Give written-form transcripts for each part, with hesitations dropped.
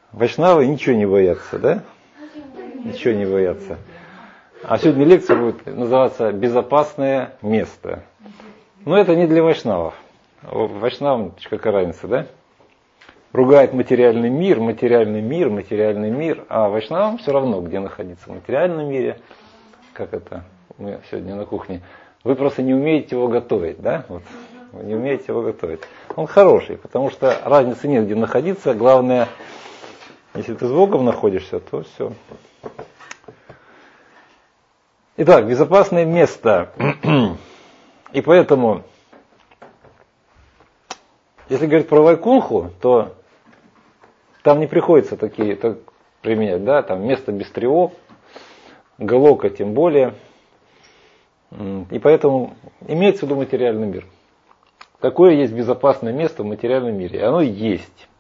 Вайшнавы ничего не боятся, да? Ничего не боятся. А сегодня лекция будет называться «Безопасное место». Но это не для вайшнавов. Вайшнавам какая разница, да? Ругает материальный мир, материальный мир, материальный мир. А вайшнавам все равно, где находиться в материальном мире. Как это мы сегодня на кухне. Вы просто не умеете его готовить, да? Вот. Вы не умеете его готовить. Он хороший, потому что разницы нет, где находиться. Главное, если ты с Богом находишься, то все. Итак, безопасное место. И поэтому, если говорить про Вайкунху, то там не приходится такие так применять, да, там место без тревог, Галока тем более. И поэтому имеется в виду материальный мир. Какое есть безопасное место в материальном мире? Оно есть.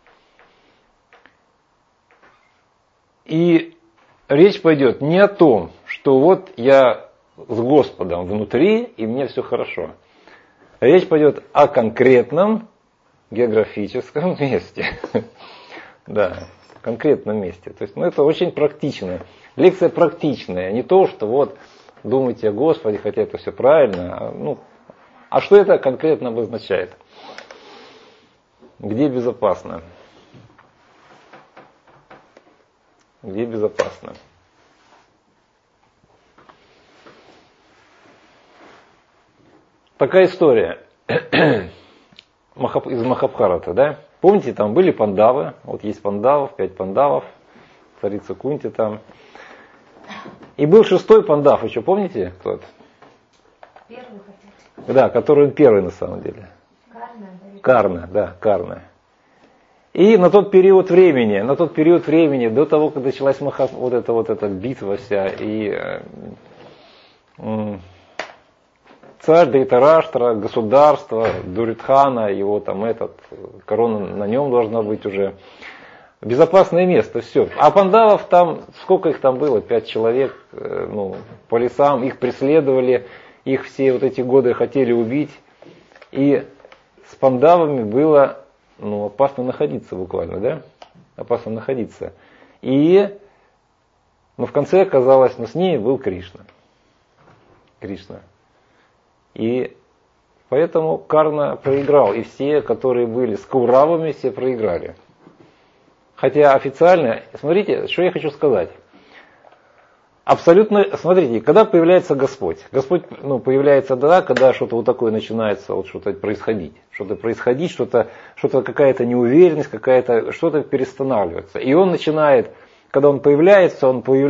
И речь пойдет не о том, что вот я с Господом внутри, и мне все хорошо. Речь пойдет о конкретном географическом месте. Да, конкретном месте. То есть, это очень практично. Лекция практичная, не то, что вот думайте о Господе, хотя это все правильно. А что это конкретно обозначает? Где безопасно? Где безопасно? Такая история из Махабхарата, да? Помните, там были пандавы, вот есть пандавов, 5 пандавов, царица Кунти там. И был 6-й пандав, еще помните, кто это? Первый хотел. Да, который он первый на самом деле. Карна, да, Карна. И на тот период времени, до того, как началась вот эта битва вся, и царь Дайтараштра, государство, Дуридхана, его там корона на нем должна быть уже. Безопасное место, все. А пандавов там, сколько их там было? 5 человек, по лесам, их преследовали, их все вот эти годы хотели убить. И с пандавами было, опасно находиться буквально, да? Опасно находиться. И, в конце оказалось, с ними был Кришна. И поэтому Карна проиграл. И все, которые были с Кауравами, все проиграли. Хотя официально, смотрите, что я хочу сказать. Абсолютно, смотрите, когда появляется Господь? Господь появляется тогда, когда что-то вот такое начинается, что-то происходить. Что-то какая-то неуверенность, что-то перестанавливается. И он начинает, когда он появляется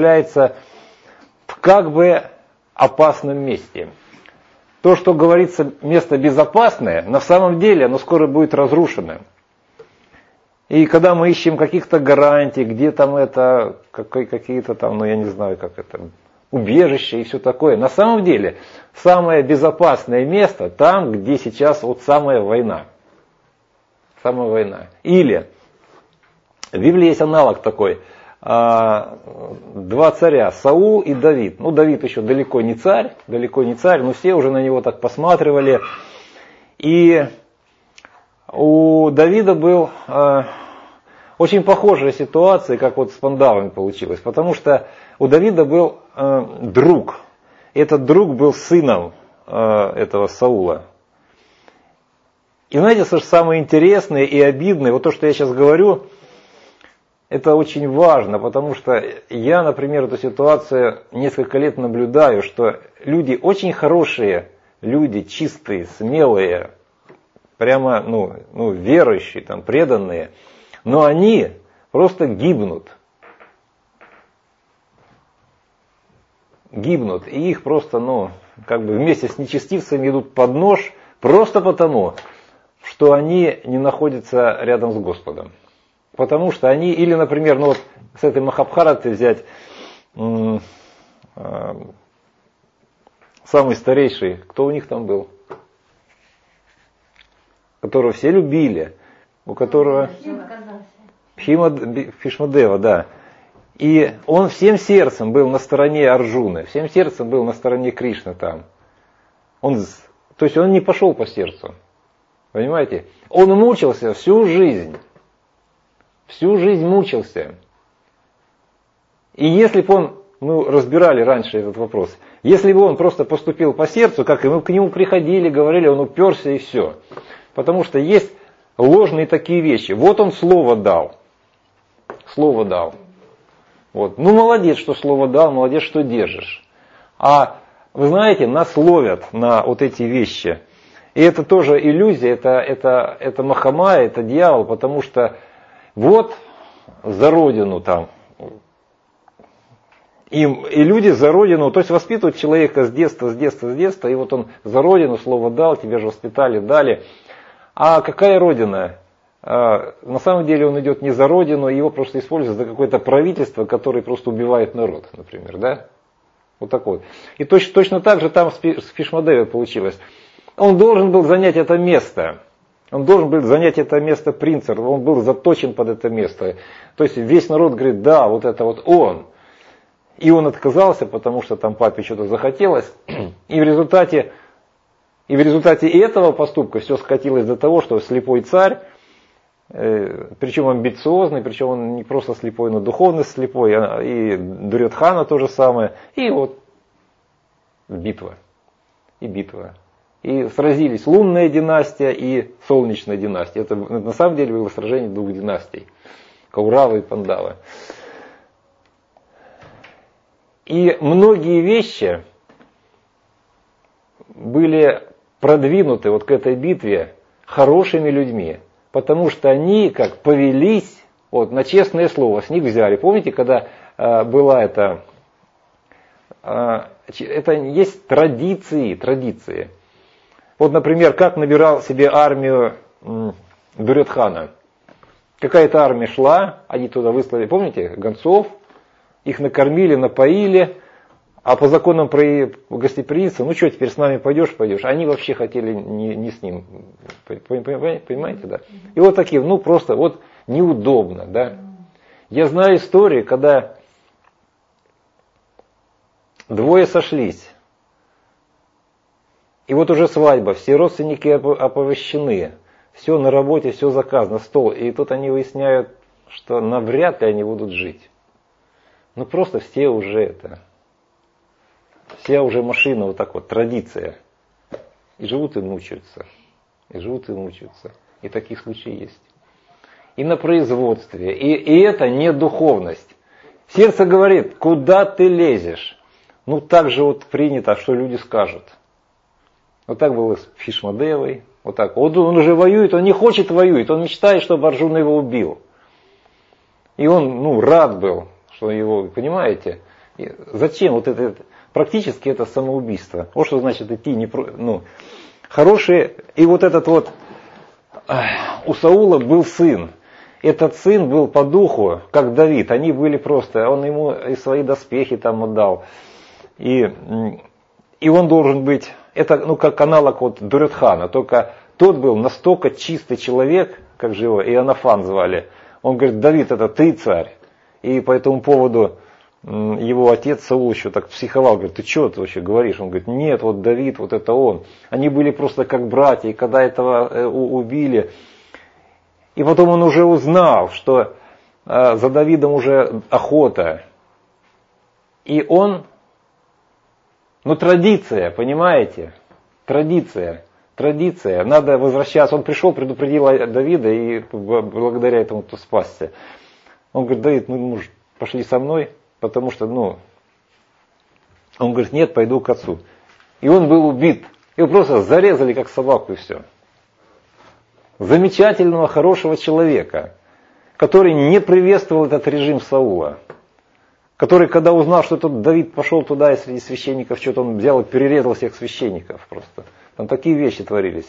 в как бы опасном месте. То, что говорится место безопасное, на самом деле оно скоро будет разрушено. И когда мы ищем каких-то гарантий, где там какие-то там, я не знаю, как это, убежища и все такое. На самом деле, самое безопасное место там, где сейчас самая война. Самая война. Или, в Библии есть аналог такой, 2 царя, Саул и Давид. Давид еще далеко не царь, но все уже на него так посматривали. И у Давида был очень похожая ситуация, как с пандавами получилось. Потому что у Давида был друг. Этот друг был сыном этого Саула. И знаете, что самое интересное и обидное, вот то, что я сейчас говорю, это очень важно, потому что я, например, эту ситуацию несколько лет наблюдаю, что люди очень хорошие, люди чистые, смелые, прямо, верующие, преданные, но они просто гибнут. И их просто, вместе с нечестивцами идут под нож, просто потому, что они не находятся рядом с Господом. Потому что они, или, например, с этой Махабхараты взять, самый старейший, кто у них там был? Которого все любили, у которого Бхишмадева, да. И он всем сердцем был на стороне Арджуны, всем сердцем был на стороне Кришны там. То есть он не пошел по сердцу. Понимаете? Он мучился всю жизнь. Всю жизнь мучился. И если бы он, мы разбирали раньше этот вопрос, если бы он просто поступил по сердцу, как и мы к нему приходили, говорили, он уперся и все. Потому что есть ложные такие вещи. Вот он слово дал. Слово дал. Вот. Ну молодец, что слово дал, молодец, что держишь. А вы знаете, нас ловят на вот эти вещи. И это тоже иллюзия, это махама, это дьявол, потому что вот за родину там. И люди за родину, то есть воспитывают человека с детства, и вот он за родину слово дал, тебя же воспитали, дали. А какая родина? На самом деле он идет не за родину, его просто используют за какое-то правительство, которое просто убивает народ, например, да? Вот такой. И точно так же там с Фишмадевой получилось. Он должен был занять это место. Он должен был занять это место принца. Он был заточен под это место. То есть весь народ говорит, да, вот это вот он. И он отказался, потому что там папе что-то захотелось. И в результате этого поступка все скатилось до того, что слепой царь, причем амбициозный, причем он не просто слепой, но духовно слепой, и Дурьодхана то же самое. И вот битва. И сразились лунная династия и солнечная династия. Это на самом деле было сражение двух династий. Кауравы и Пандавы. И многие вещи были продвинуты вот к этой битве хорошими людьми. Потому что они как повелись вот, на честное слово, с них взяли. Помните, когда была это есть традиции. Вот, например, как набирал себе армию Дурьодхана. Какая-то армия шла, они туда выслали, помните, гонцов, их накормили, напоили, а по законам про гостеприимства, ну что, теперь с нами пойдешь. Они вообще хотели не с ним, понимаете, да? И вот такие, ну просто вот неудобно, да? Я знаю истории, когда двое сошлись, и вот уже свадьба, все родственники оповещены, все на работе, все заказано, стол, и тут они выясняют, что навряд ли они будут жить. Ну просто все уже вся уже машина вот так вот, традиция. И живут и мучаются. И такие случаи есть. И на производстве. И это не духовность. Сердце говорит, куда ты лезешь? Ну так же вот принято, что люди скажут. Вот так было с Фишмадевой. Вот так. Он уже воюет, он не хочет воюет. Он мечтает, чтобы Арджуна его убил. И он рад был, что его, понимаете? И зачем вот это? Практически это самоубийство. Вот что значит идти хорошие. И вот этот вот у Саула был сын. Этот сын был по духу, как Давид. Они были просто, он ему и свои доспехи там отдал. И он должен быть, это как аналог вот Дурьодхана. Только тот был настолько чистый человек, как же его Иоаннафан звали. Он говорит, Давид, это ты царь. И по этому поводу его отец Саул еще так психовал, говорит, ты что ты вообще говоришь? Он говорит, нет, вот Давид, вот это он. Они были просто как братья, и когда этого убили, и потом он уже узнал, что за Давидом уже охота. И он, традиция, понимаете? Традиция, надо возвращаться. Он пришел, предупредил Давида, и благодаря этому то спасся. Он говорит, Давид, мы пошли со мной. Потому что, он говорит, нет, пойду к отцу. И он был убит. Его просто зарезали, как собаку, и все. Замечательного, хорошего человека, который не приветствовал этот режим Саула. Который, когда узнал, что этот Давид пошел туда, и среди священников что-то он взял и перерезал всех священников просто. Там такие вещи творились.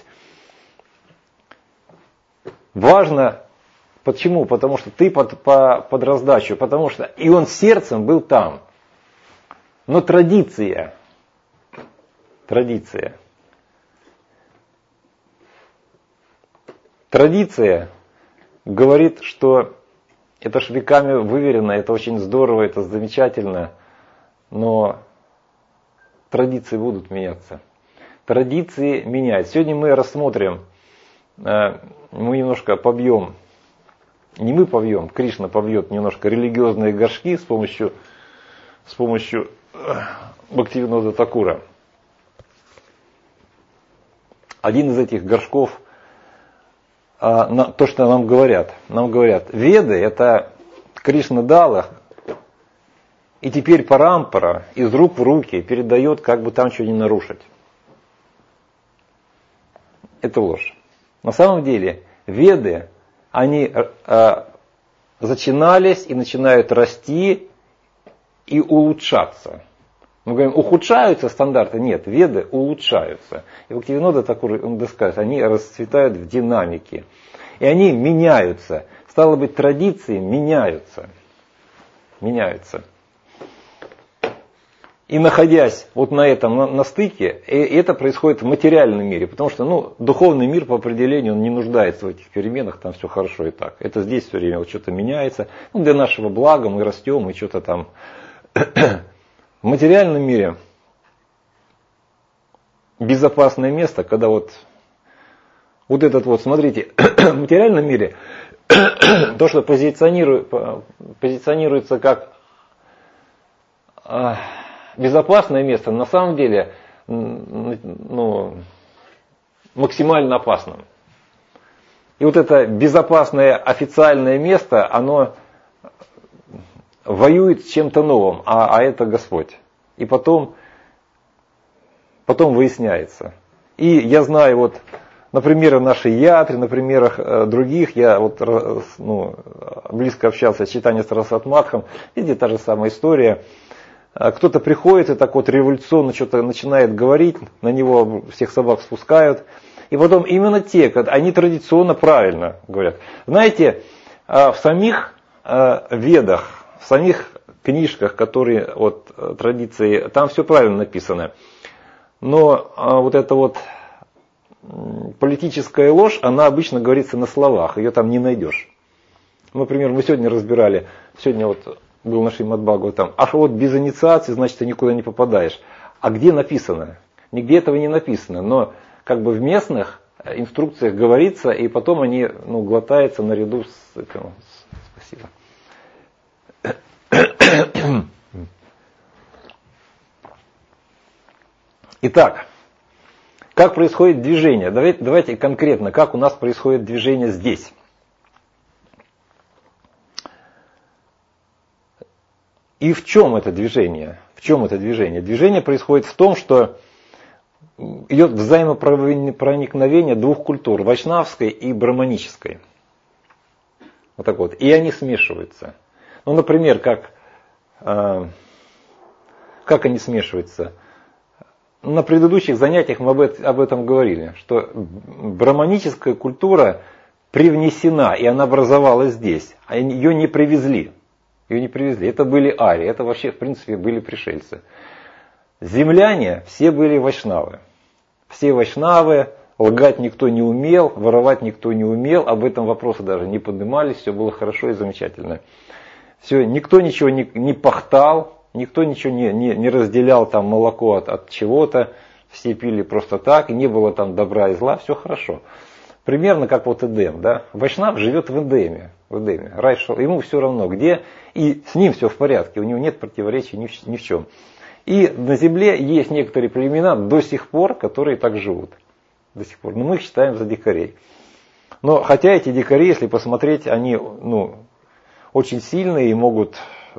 Важно. Почему? Потому что ты под раздачу, потому что и он сердцем был там. Но традиция говорит, что это ж веками выверено, это очень здорово, это замечательно, но традиции будут меняться. Традиции меняют. Сегодня мы рассмотрим, мы немножко побьем Не мы повьем, Кришна повьет немножко религиозные горшки с помощью Бхактивинода Такура. Один из этих горшков, то, что нам говорят, Веды это Кришна дал их, и теперь Парампара из рук в руки передает, как бы там что не нарушить. Это ложь. На самом деле Веды, они зачинались и начинают расти и улучшаться. Мы говорим, ухудшаются стандарты? Нет, Веды улучшаются. И Бхактивинода Такур скажет, они расцветают в динамике. И они меняются. Стало быть, традиции меняются. И находясь вот на этом, на стыке, это происходит в материальном мире, потому что духовный мир по определению он не нуждается в этих переменах, там все хорошо и так. Это здесь все время вот что-то меняется, для нашего блага мы растем и что-то там. В материальном мире безопасное место, когда вот этот вот, смотрите, в материальном мире то, что позиционируется как безопасное место, на самом деле максимально опасным. И вот это безопасное официальное место, оно воюет с чем-то новым, а это Господь. И потом выясняется. И я знаю вот на примерах нашей ятры, на примерах других, я вот близко общался с Чайтанья Сарасвати Мадхом, везде та же самая история. Кто-то приходит и так вот революционно что-то начинает говорить, на него всех собак спускают. И потом именно они традиционно правильно говорят. Знаете, в самих Ведах, в самих книжках, которые от традиции, там все правильно написано. Но вот эта вот политическая ложь, она обычно говорится на словах, ее там не найдешь. Например, мы сегодня разбирали, вот был наш Шримад Бхагаватам, а вот без инициации, значит, ты никуда не попадаешь. А где написано? Нигде этого не написано, но как бы в местных инструкциях говорится, и потом они глотаются наряду с этим. Спасибо. Итак, как происходит движение? Давайте конкретно, как у нас происходит движение здесь. И в чем это движение? Движение происходит в том, что идет взаимопроникновение двух культур, вайшнавской и браманической. Вот так вот. И они смешиваются. Например, как они смешиваются? На предыдущих занятиях мы об этом говорили, что браманическая культура привнесена, и она образовалась здесь, а ее не привезли. Это были арии, это вообще в принципе были пришельцы. Земляне все были вайшнавы. Все вайшнавы, лгать никто не умел, воровать никто не умел, об этом вопросы даже не поднимались, все было хорошо и замечательно. Все, никто ничего не пахтал, никто ничего не разделял там молоко от чего-то, все пили просто так, и не было там добра и зла, все хорошо. Примерно как вот Эдем, да? Вайшнав живет в Эдеме, рай шел, ему все равно где, и с ним все в порядке, у него нет противоречий ни в чем. И на земле есть некоторые племена до сих пор, которые так живут. До сих пор. Но мы их считаем за дикарей. Но хотя эти дикари, если посмотреть, они очень сильные и могут...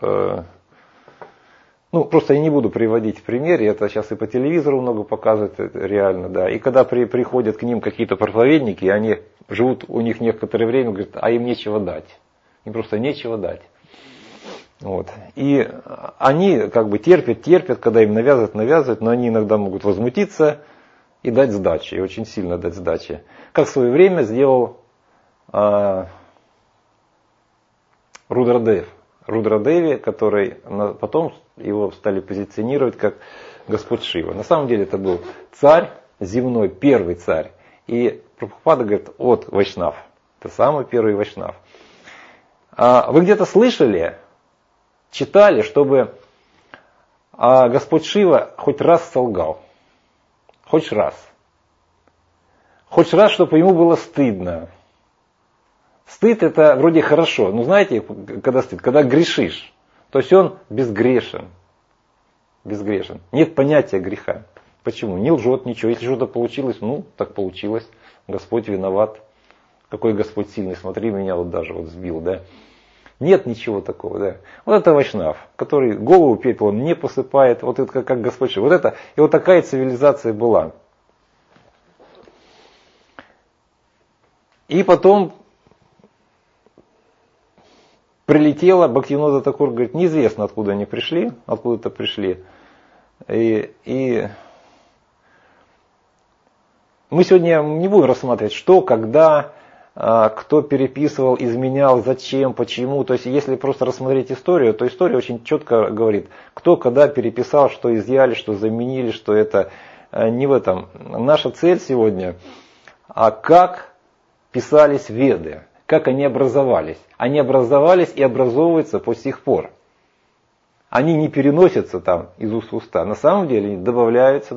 просто я не буду приводить в пример, это сейчас и по телевизору много показывают, реально, да. И когда приходят к ним какие-то проповедники, они живут у них некоторое время, говорят, а им нечего дать. Им просто нечего дать. Вот. И они как бы терпят, когда им навязывают, но они иногда могут возмутиться и дать сдачи, и очень сильно дать сдачи. Как в свое время сделал Рудрадеви, который потом его стали позиционировать как Господь Шива. На самом деле это был царь земной, первый царь. И Прабхупада говорит, от вайшнав. Это самый первый вайшнав. Вы где-то слышали, читали, чтобы Господь Шива хоть раз солгал? Хоть раз. Хоть раз, чтобы ему было стыдно. Стыд это вроде хорошо, но знаете, когда стыд, когда грешишь, то есть он безгрешен. Безгрешен. Нет понятия греха. Почему? Не лжет ничего. Если что-то получилось, ну, так получилось. Господь виноват. Какой Господь сильный, смотри, меня вот даже вот сбил, да. Нет ничего такого, да. Вот это вайшнав, который голову пеплом не посыпает, вот это как Господь. Вот это, и вот такая цивилизация была. И потом прилетела, Бхактивинода Тхакур говорит, неизвестно, откуда они пришли, откуда-то пришли. И мы сегодня не будем рассматривать, что, когда, кто переписывал, изменял, зачем, почему. То есть, если просто рассмотреть историю, то история очень четко говорит, кто, когда переписал, что изъяли, что заменили, что это не в этом. Наша цель сегодня, а как писались Веды, как они образовались. Они образовались и образовываются по сих пор. Они не переносятся там из уст в уста. На самом деле они добавляются.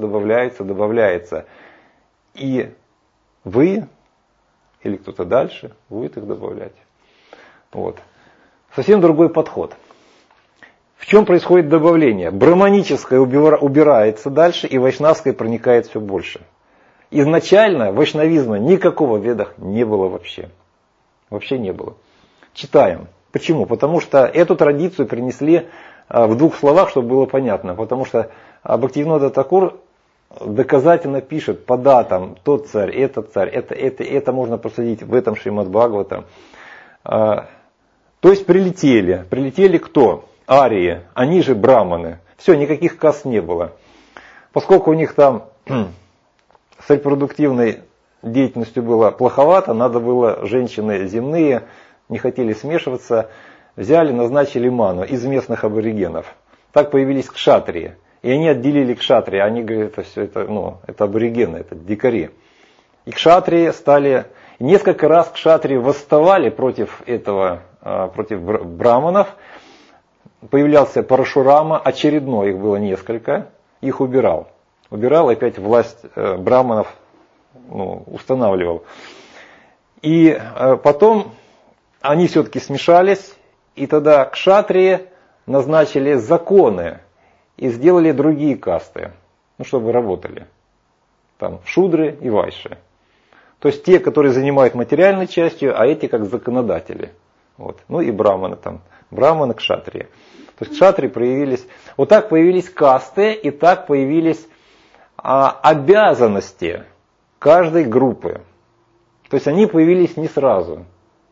И вы, или кто-то дальше, будет их добавлять. Вот. Совсем другой подход. В чем происходит добавление? Браманическое убирается дальше, и вайшнавское проникает все больше. Изначально вайшнавизма никакого в Ведах не было вообще. Вообще не было. Читаем. Почему? Потому что эту традицию принесли в двух словах, чтобы было понятно. Потому что Бхактивинода Тхакур доказательно пишет по датам, тот царь, это можно просудить в этом Шримад Бхагаватам. То есть прилетели. Прилетели кто? Арии, они же браманы. Все, никаких каст не было. Поскольку у них там с репродуктивной деятельностью было плоховато, надо было, женщины земные, не хотели смешиваться, взяли, назначили ману из местных аборигенов. Так появились кшатрии. И они отделили кшатрии. Они говорят, это все это аборигены, это дикари. И кшатрии стали, несколько раз кшатрии восставали против этого, против браманов. Появлялся Парашурама, очередной, их было несколько, их убирал. Убирал, опять власть браманов устанавливал. И потом они все-таки смешались, и тогда кшатрии назначили законы и сделали другие касты, чтобы работали. Там шудры и вайши. То есть те, которые занимают материальной частью, а эти как законодатели. Вот. Ну и браманы там. Браманы, кшатрии. То есть кшатрии проявились. Вот так появились касты, и так появились обязанности каждой группы. То есть они появились не сразу.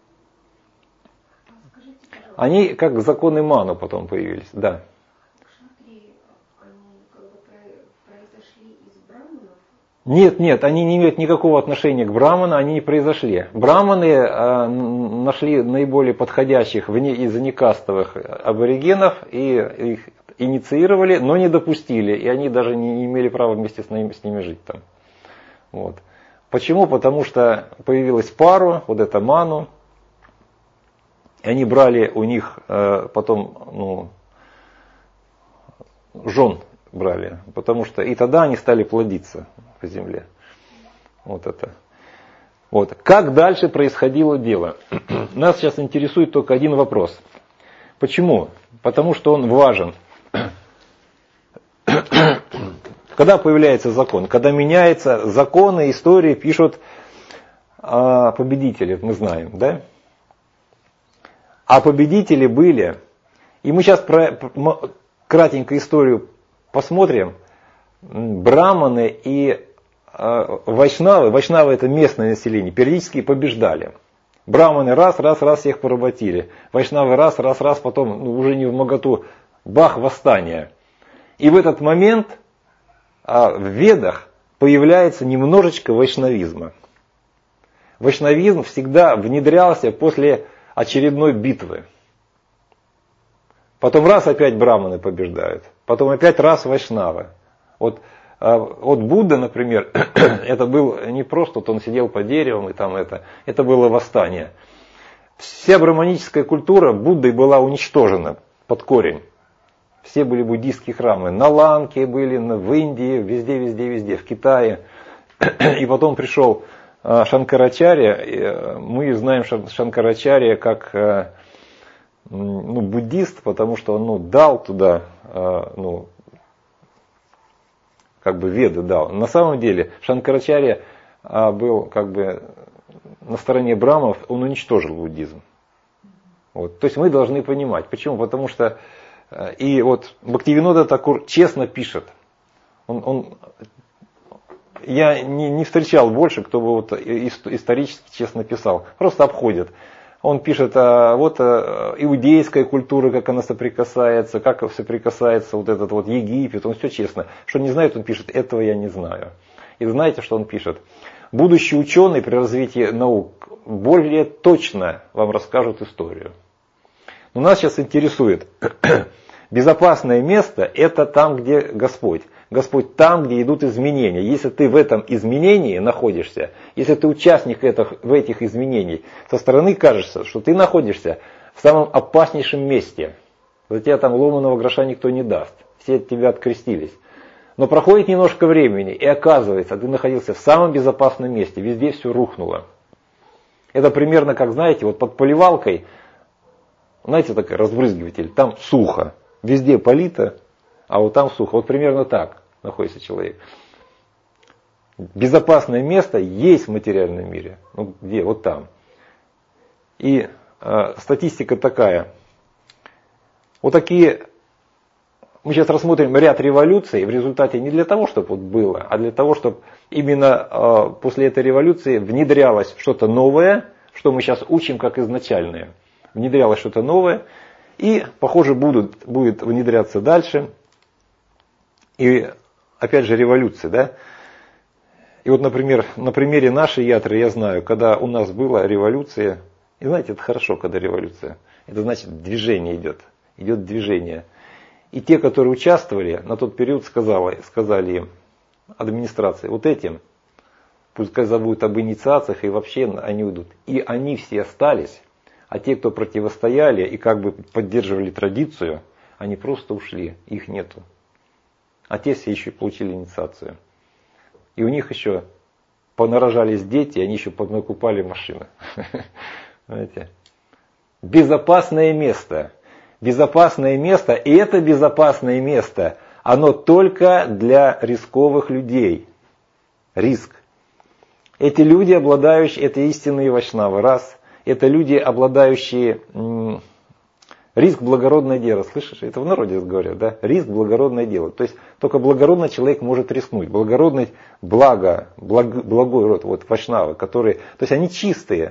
Они как законы ману потом появились. Да. Кшатрии, они как бы произошли из браманов? Нет, они не имеют никакого отношения к браману, они не произошли. Браманы нашли наиболее подходящих из некастовых аборигенов и их инициировали, но не допустили, и они даже не имели права вместе с ними жить там. Вот. Почему? Потому что появилась пару, вот это ману, и они брали у них потом жен брали, потому что и тогда они стали плодиться по земле. Вот это. Вот. Как дальше происходило дело? Нас сейчас интересует только один вопрос. Почему? Потому что он важен. Когда появляется закон? Когда меняются законы, истории пишут победители, мы знаем, да? А победители были, и мы сейчас кратенько историю посмотрим, браманы и вайшнавы это местное население, периодически побеждали. Браманы раз всех поработили, вайшнавы раз, потом уже не в моготу, бах, восстание. И в этот момент в Ведах появляется немножечко вайшнавизма. Вайшнавизм всегда внедрялся после очередной битвы. Потом раз опять браманы побеждают, потом опять раз вайшнавы. Вот Будда, например, это был не просто, он сидел под деревом и там это было восстание. Вся браманическая культура Буддой была уничтожена под корень. Все были буддийские храмы. На Ланке были, в Индии, везде, в Китае. И потом пришел Шанкарачарья, мы знаем Шанкарачарья как буддист, потому что он дал туда, как бы веды дал. На самом деле Шанкарачарья был как бы на стороне браманов, он уничтожил буддизм. Вот. То есть мы должны понимать. Почему? Потому что и вот Бхактивинода Такур честно пишет. Я не встречал больше, кто бы вот исторически честно писал. Просто обходит. Он пишет иудейская культура, как она соприкасается, как соприкасается вот этот вот Египет. Он все честно. Что не знает, он пишет, этого я не знаю. И знаете, что он пишет? Будущий ученый при развитии наук более точно вам расскажут историю. Но нас сейчас интересует, безопасное место – это там, где Господь. Господь там, где идут изменения. Если ты в этом изменении находишься, если ты участник в этих изменений, со стороны кажется, что ты находишься в самом опаснейшем месте. За тебя там ломаного гроша никто не даст. Все от тебя открестились. Но проходит немножко времени, и оказывается, ты находился в самом безопасном месте, везде все рухнуло. Это примерно как, знаете, вот под поливалкой, знаете, такой разбрызгиватель, там сухо, везде полито, а вот там сухо. Вот примерно так находится человек. Безопасное место есть в материальном мире. Ну, где? Вот там. И статистика такая. Вот такие... Мы сейчас рассмотрим ряд революций в результате не для того, чтобы вот было, а для того, чтобы именно после этой революции внедрялось что-то новое, что мы сейчас учим как изначальное. Внедрялось что-то новое, и, похоже, будет внедряться дальше. И опять же революция, да? И вот, например, на примере нашей ятры я знаю, когда у нас была революция, и знаете, это хорошо, когда революция, это значит движение идет движение. И те, которые участвовали, на тот период сказали им, администрации, вот этим, пускай забудут об инициациях и вообще они уйдут. И они все остались, а те, кто противостояли и как бы поддерживали традицию, они просто ушли, их нету. А те все еще получили инициацию. И у них еще понарожались дети, они еще понакупали машины. Знаете? Безопасное место. Безопасное место, и это безопасное место, оно только для рисковых людей. Риск. Эти люди, обладающие, это истинные вайшнавы, раз. Это люди, обладающие... Риск – благородное дело. Слышишь? Это в народе говорят, да? Риск – благородное дело. То есть только благородный человек может рискнуть. Благородный благой род, вот вайшнавы, которые... То есть они чистые.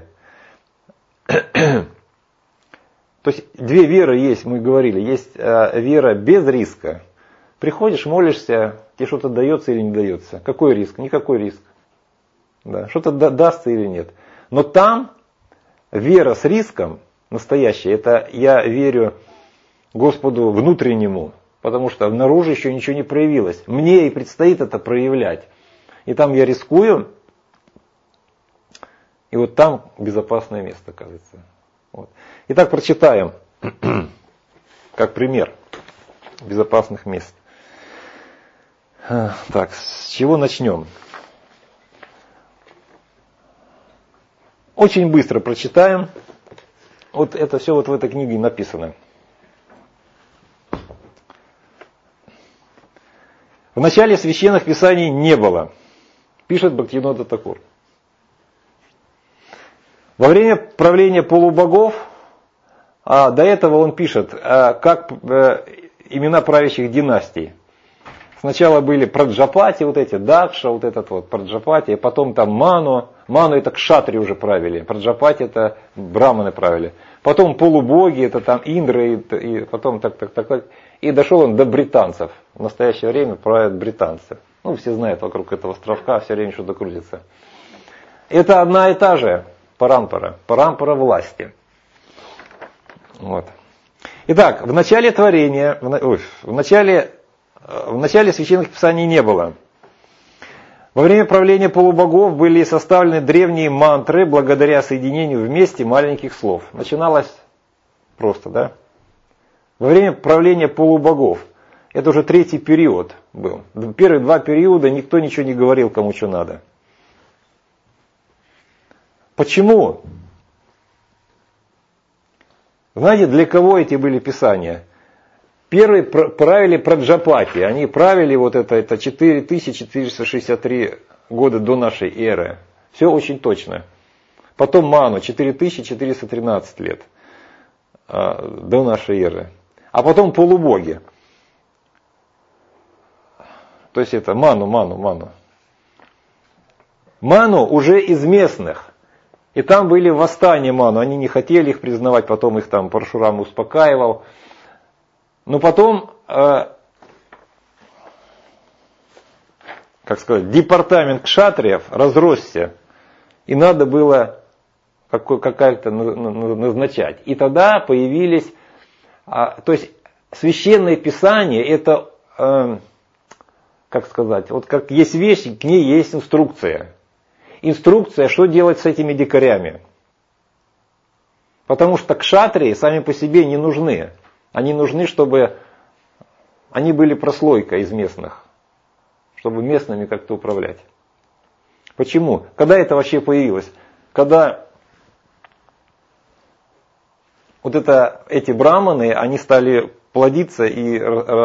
То есть две веры есть, мы говорили. Есть вера без риска. Приходишь, молишься, тебе что-то дается или не дается. Какой риск? Никакой риск. Да. Что-то дастся или нет. Но там вера с риском настоящая, это я верю Господу внутреннему, потому что наружу еще ничего не проявилось. Мне и предстоит это проявлять. И там я рискую, и вот там безопасное место, кажется. Вот. Итак, прочитаем, как пример безопасных мест. Так, с чего начнем? Очень быстро прочитаем. Вот это все вот в этой книге написано. В начале священных писаний не было, пишет Бхактивинода Такур. Во время правления полубогов, до этого он пишет, как имена правящих династий. Сначала были Праджапати, вот эти, Дакша, вот этот вот Праджапати, а потом там Ману. Ману это кшатри уже правили, Праджапати это браманы правили. Потом полубоги, это там Индры, и потом так. И дошел он до британцев. В настоящее время правят британцы. Ну, все знают, вокруг этого островка все время что-то крутится. Это одна и та же парампара власти. Вот. Итак, в начале творения, в начале священных писаний не было. Во время правления полубогов были составлены древние мантры благодаря соединению вместе маленьких слов. Начиналось просто, да? Во время правления полубогов, это уже третий период был. Первые два периода никто ничего не говорил, кому что надо. Почему? Знаете, для кого эти были писания? Первые правили Праджапати. Они правили вот это 4463 года до нашей эры. Все очень точно. Потом Ману 4413 лет до нашей эры. А потом полубоги. То есть это Ману. Ману уже из местных. И там были восстания Ману. Они не хотели их признавать, потом их там Парашурам успокаивал. Но потом, как сказать, департамент кшатриев разросся. И надо было как-то назначать. И тогда появились, то есть священное писание, это, как сказать, вот как есть вещи, к ней есть инструкция. Инструкция, что делать с этими дикарями. Потому что кшатрии сами по себе не нужны. Они нужны, чтобы они были прослойка из местных. Чтобы местными как-то управлять. Почему? Когда это вообще появилось? Когда вот эти браманы, они стали плодиться и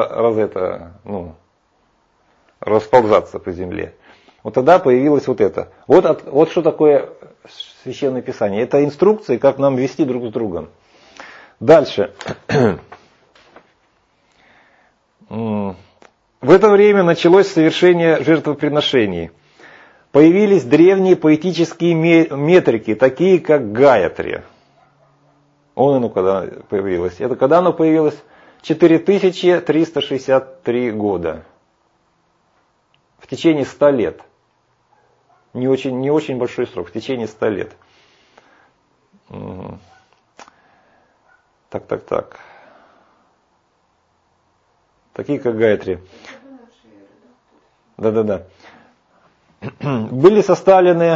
расползаться по земле. Вот тогда появилось вот это. Вот что такое священное писание. Это инструкции, как нам вести друг с другом. Дальше. В это время началось совершение жертвоприношений. Появились древние поэтические метрики, такие как Гаятри. Оно когда появилось. Это когда оно появилось? 4363 года. В течение 100 лет. Не очень большой срок, в течение 100 лет. Так. Такие как Гаятри. Да. Были составлены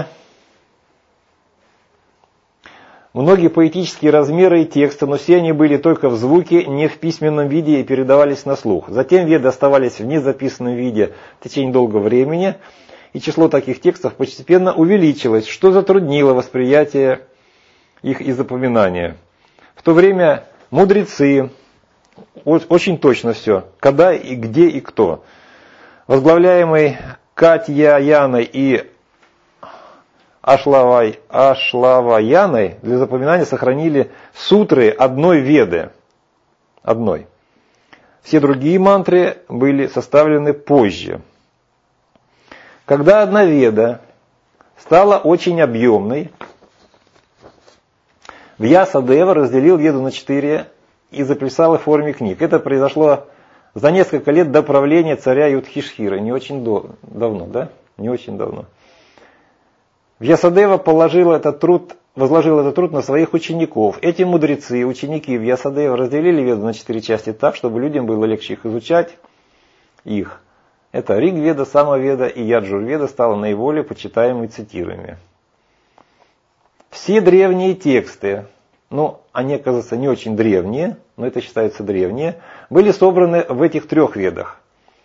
многие поэтические размеры и тексты, но все они были только в звуке, не в письменном виде и передавались на слух. Затем веды оставались в незаписанном виде в течение долгого времени, и число таких текстов постепенно увеличилось, что затруднило восприятие их и запоминание. В то время мудрецы, очень точно все, когда и где и кто, возглавляемый Катьяяной и Ашлаваяной, для запоминания сохранили сутры одной веды. Одной. Все другие мантры были составлены позже. Когда одна веда стала очень объемной, Вьясадева разделил веду на 4 и записал в форме книг. Это произошло за несколько лет до правления царя Юдхишхира. Не очень давно, да? Не очень давно. Вьясадева возложил этот труд на своих учеников. Эти мудрецы, ученики Вьясадева, разделили веду на 4 части так, чтобы людям было легче их изучать. Это Ригведа, Самаведа и Яджурведа стало наиболее почитаемыми и цитируемыми. Все древние тексты, они, оказывается, не очень древние, но это считаются древние, были собраны в этих 3 ведах.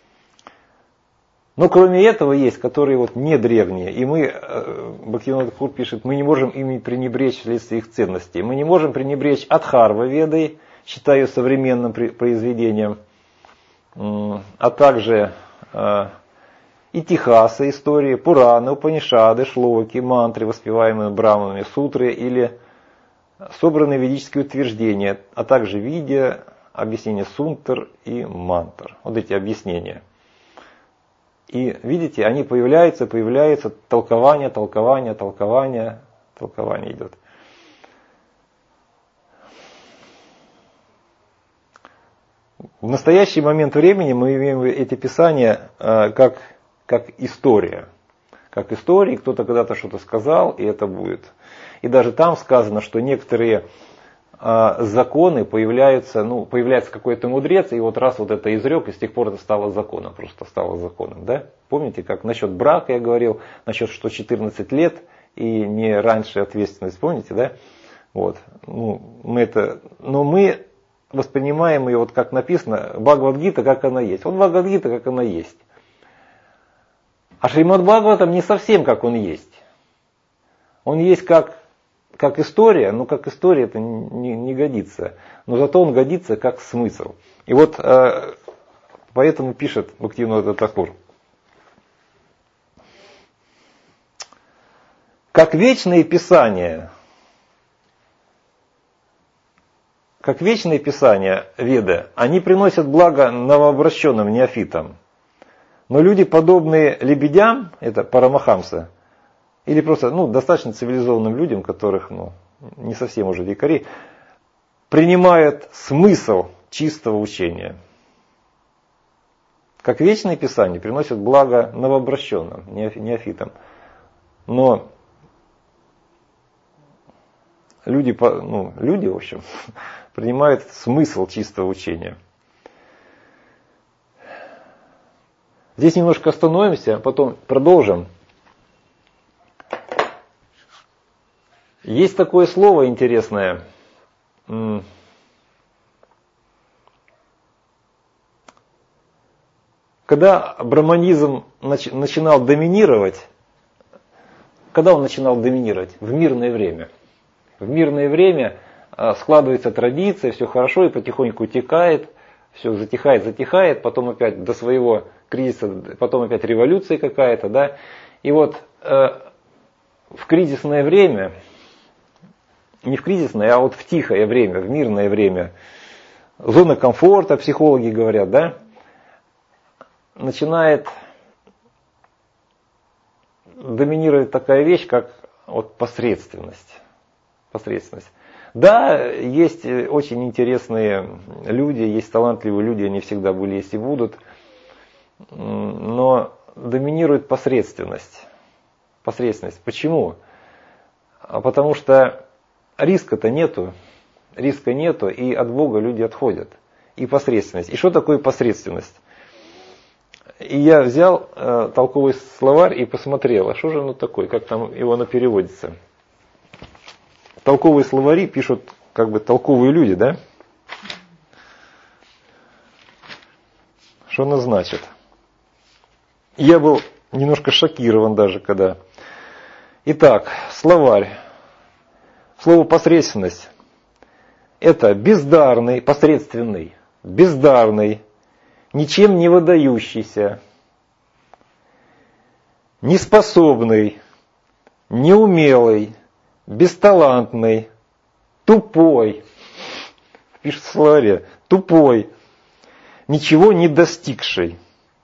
Но кроме этого есть, которые не древние, и мы, Бхактивинода Тхакур пишет, мы не можем ими пренебречь вследствие их ценностей. Мы не можем пренебречь Адхарва Ведой, считаю современным произведением, а также Итихаса, истории, Пураны, Упанишады, Шлоки, мантры, воспеваемые браманами, сутры или собранные ведические утверждения, а также видео, объяснения сунтр и мантр. Вот эти объяснения. И видите, они появляются, толкование идет. В настоящий момент времени мы имеем эти писания как история. Как история, кто-то когда-то что-то сказал, и это будет. И даже там сказано, что некоторые законы появляется какой-то мудрец, и раз это изрек, и с тех пор это стало законом, просто стало законом. Да? Помните, как насчет брака я говорил, насчет, что 14 лет и не раньше ответственность, помните, да? Мы воспринимаем ее, как написано, Бхагавад-гита, как она есть. Бхагавад-гита, как она есть. А Шримад Бхагаватам не совсем как он есть. Он есть как как история, но как история это не годится. Но зато он годится как смысл. И вот поэтому пишет Бхактивинода Тхакур. Как вечные писания Веды, они приносят благо новообращенным неофитам. Но люди, подобные лебедям, это парамахамсы, или просто достаточно цивилизованным людям, которых не совсем уже дикари, принимают смысл чистого учения. Как вечные писания приносят благо новообращенным неофитам. Но люди, в общем, принимают смысл чистого учения. Здесь немножко остановимся, а потом продолжим. Есть такое слово интересное. Когда брахманизм начинал доминировать, когда он начинал доминировать? В мирное время. В мирное время складывается традиция, все хорошо и потихоньку утекает, все затихает, потом опять до своего кризиса, потом опять революция какая-то, да. И вот в кризисное время, не в кризисное, а вот в тихое время, в мирное время, зона комфорта, психологи говорят, да, начинает доминировать такая вещь, как вот посредственность. Да, есть очень интересные люди, есть талантливые люди, они всегда были, есть и будут, но доминирует посредственность. Почему? Потому что риска нету, и от Бога люди отходят. И посредственность. И что такое посредственность? И я взял толковый словарь и посмотрел, а что же оно такое, как там его переводится. Толковые словари пишут как бы толковые люди, да? Что оно значит? Я был немножко шокирован даже, когда... Итак, словарь. Слово посредственность. Это бездарный, посредственный, бездарный, ничем не выдающийся, неспособный, неумелый, бесталантный, тупой, пишет в словаре, тупой, ничего не достигший.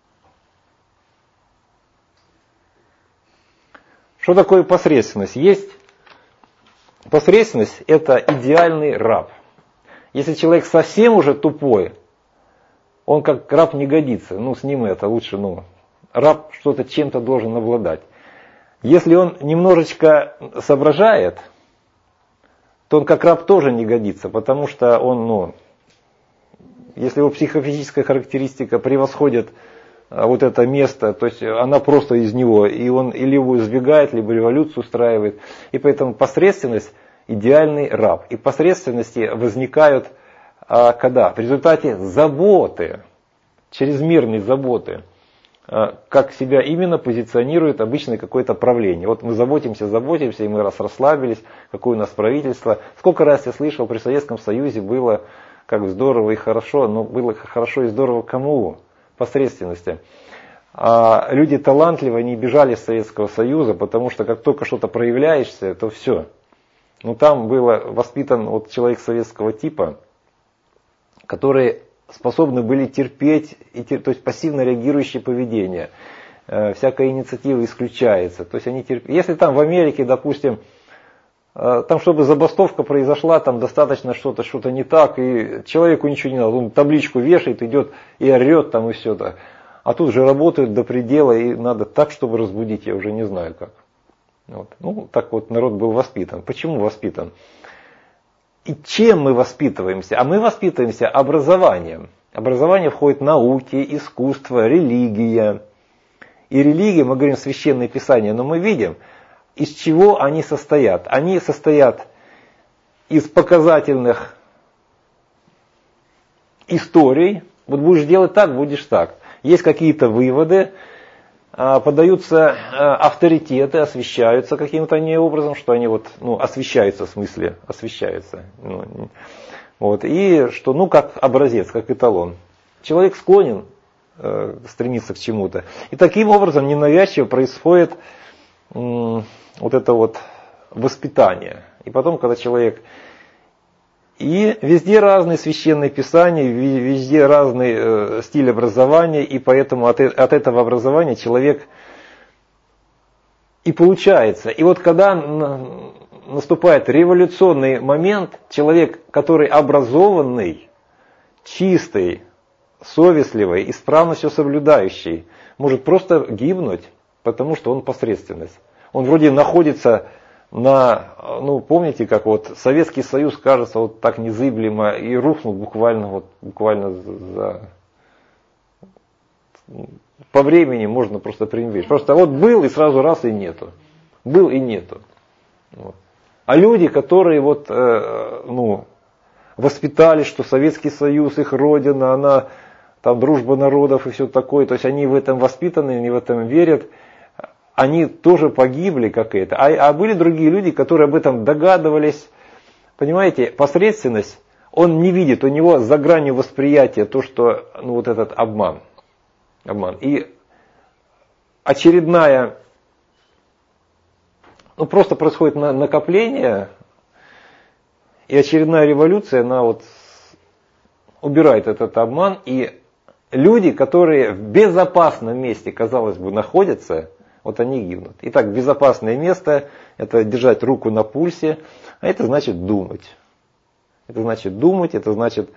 Что такое посредственность? Есть посредственность, это идеальный раб. Если человек совсем уже тупой, он как раб не годится, с ним это лучше, раб что-то чем-то должен обладать. Если он немножечко соображает, то он как раб тоже не годится, потому что он, если его психофизическая характеристика превосходит вот это место, то есть она просто из него, и он или его избегает, либо революцию устраивает. И поэтому посредственность – идеальный раб. И посредственности возникают когда? В результате заботы, чрезмерной заботы. Как себя именно позиционирует обычное какое-то правление. Вот мы заботимся, и мы раз расслабились, какое у нас правительство. Сколько раз я слышал, при Советском Союзе было как здорово и хорошо, но было хорошо и здорово кому? Посредственности. А люди талантливые, они бежали из Советского Союза, потому что как только что-то проявляешься, то все. Там было воспитан человек советского типа, которые способны были терпеть, то есть пассивно реагирующее поведение. Всякая инициатива исключается. То есть они терпят. Если там в Америке, допустим, там чтобы забастовка произошла, там достаточно что-то не так, и человеку ничего не надо, он табличку вешает, идет и орет там и все так. А тут же работают до предела, и надо так, чтобы разбудить, я уже не знаю как. Так вот народ был воспитан. Почему воспитан? И чем мы воспитываемся? А мы воспитываемся образованием. Образование входит науки, искусство, религия. И религия, мы говорим священное писание, но мы видим, из чего они состоят. Они состоят из показательных историй. Вот будешь делать так, будешь так. Есть какие-то выводы, подаются авторитеты, освещаются каким-то образом, что они вот, освещаются в смысле, освещаются. Вот, и что, как образец, как эталон. Человек склонен стремиться к чему-то. И таким образом ненавязчиво происходит вот это вот воспитание. И потом, когда человек... И везде разные священные писания, везде разный стиль образования, и поэтому от этого образования человек и получается. И вот когда наступает революционный момент, человек, который образованный, чистый, совестливый, исправно все соблюдающий, может просто гибнуть, потому что он посредственность. Он вроде находится помните, как вот Советский Союз, кажется, вот так незыблемо и рухнул буквально по времени можно просто пренебречь. Просто вот был и сразу раз и нету. Был и нету. Вот. А люди, которые воспитались, что Советский Союз, их родина, она там дружба народов и все такое, то есть они в этом воспитаны, они в этом верят, они тоже погибли, как это. А были другие люди, которые об этом догадывались. Понимаете, посредственность, он не видит, у него за гранью восприятия то, что вот этот обман. И очередная, просто происходит накопление, и очередная революция, она вот убирает этот обман, и люди, которые в безопасном месте, казалось бы, находятся, вот они гибнут. Итак, безопасное место – это держать руку на пульсе, а это значит думать. Это значит думать, это значит...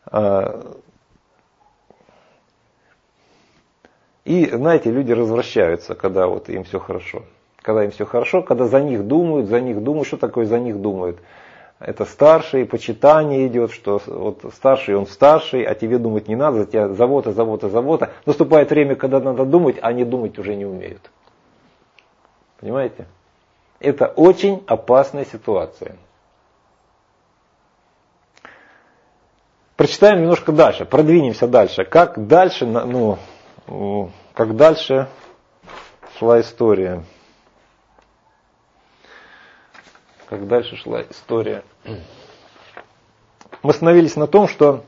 И, знаете, люди развращаются, когда вот им все хорошо. Когда им все хорошо, когда за них думают. Что такое за них думают? Это старший, почитание идет, что вот старший он старший, а тебе думать не надо, за тебя забота. Наступает время, когда надо думать, а они думать уже не умеют. Понимаете? Это очень опасная ситуация. Прочитаем немножко дальше, продвинемся дальше. Как дальше шла история? Как дальше шла история? Мы остановились на том, что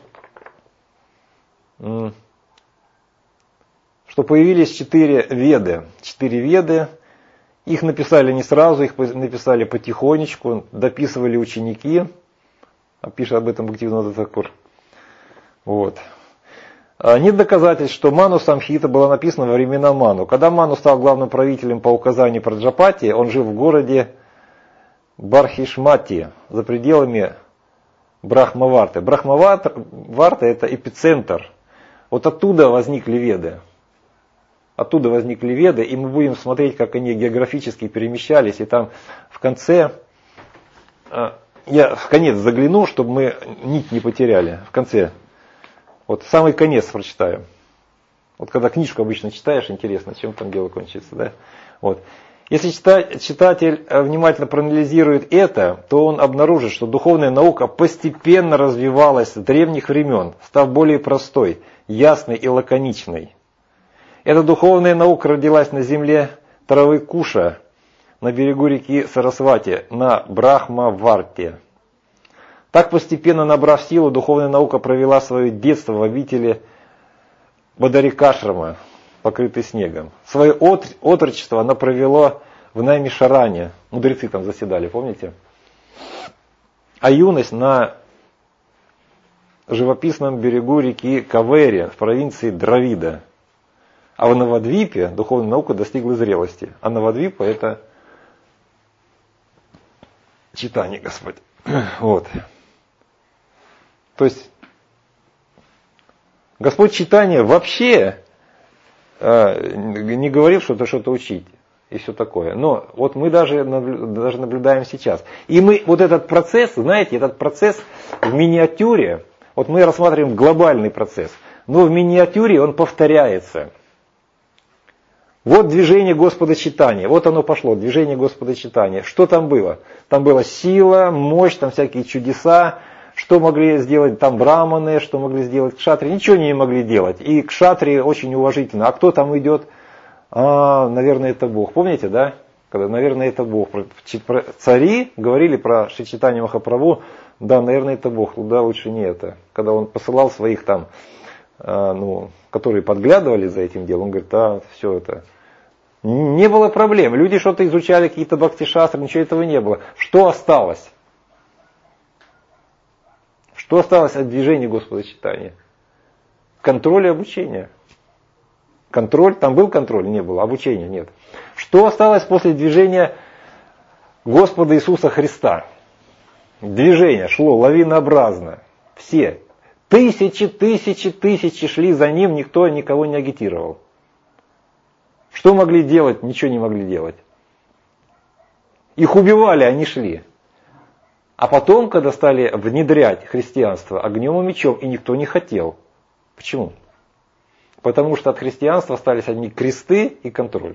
появились 4 веды. 4 веды. Их написали не сразу, их написали потихонечку, дописывали ученики. Пишет об этом Бхактивинода Тхакур. Вот. Нет доказательств, что Ману Самхита была написана во времена Ману. Когда Ману стал главным правителем по указанию Праджапати, он жил в городе Бархишмати, за пределами Брахмаварты. Брахмаварта – это эпицентр. Вот оттуда возникли веды. И мы будем смотреть, как они географически перемещались. И там в конце, я в конец загляну, чтобы мы нить не потеряли. В конце, вот самый конец прочитаю. Вот когда книжку обычно читаешь, интересно, чем там дело кончится. Да? Вот. Если читатель внимательно проанализирует это, то он обнаружит, что духовная наука постепенно развивалась с древних времен, став более простой, ясной и лаконичной. Эта духовная наука родилась на земле травы Куша, на берегу реки Сарасвати, на Брахмаварте. Так постепенно, набрав силу, духовная наука провела свое детство в обители Бадарикашрама, покрытой снегом. Свое отрочество она провела в Наймишаране. Мудрецы там заседали, помните? А юность на живописном берегу реки Кавери в провинции Дравида. А в Навадвипе духовная наука достигла зрелости. А Навадвипа — это читание, Господь. Вот. То есть Господь читание вообще не говорил, что это что-то учить и все такое. Но вот мы даже наблюдаем сейчас. И мы вот этот процесс, знаете, этот процесс в миниатюре, вот мы рассматриваем глобальный процесс, но в миниатюре он повторяется. Вот движение Господа читания. Вот оно пошло, движение Господа читания. Что там было? Там была сила, мощь, там всякие чудеса. Что могли сделать там браманы, что могли сделать кшатри? Ничего они не могли делать. И кшатри очень уважительно. А кто там идет наверное, это Бог. Помните, да? Когда, наверное, это Бог. Цари говорили про Шри Чайтанья Махапрабху, да, наверное, это Бог, да, лучше не это. Когда он посылал своих там, которые подглядывали за этим делом, он говорит, все это. Не было проблем. Люди что-то изучали, какие-то бхакти-шастры, ничего этого не было. Что осталось? Что осталось от движения Господа Чайтаньи? Контроль и обучение. Контроль, там был контроль? Не было. Обучения нет. Что осталось после движения Господа Иисуса Христа? Движение шло лавинообразно. Все. Тысячи шли за ним, никто никого не агитировал. Что могли делать? Ничего не могли делать. Их убивали, они шли. А потом, когда стали внедрять христианство огнем и мечом, и никто не хотел. Почему? Потому что от христианства остались одни кресты и контроль.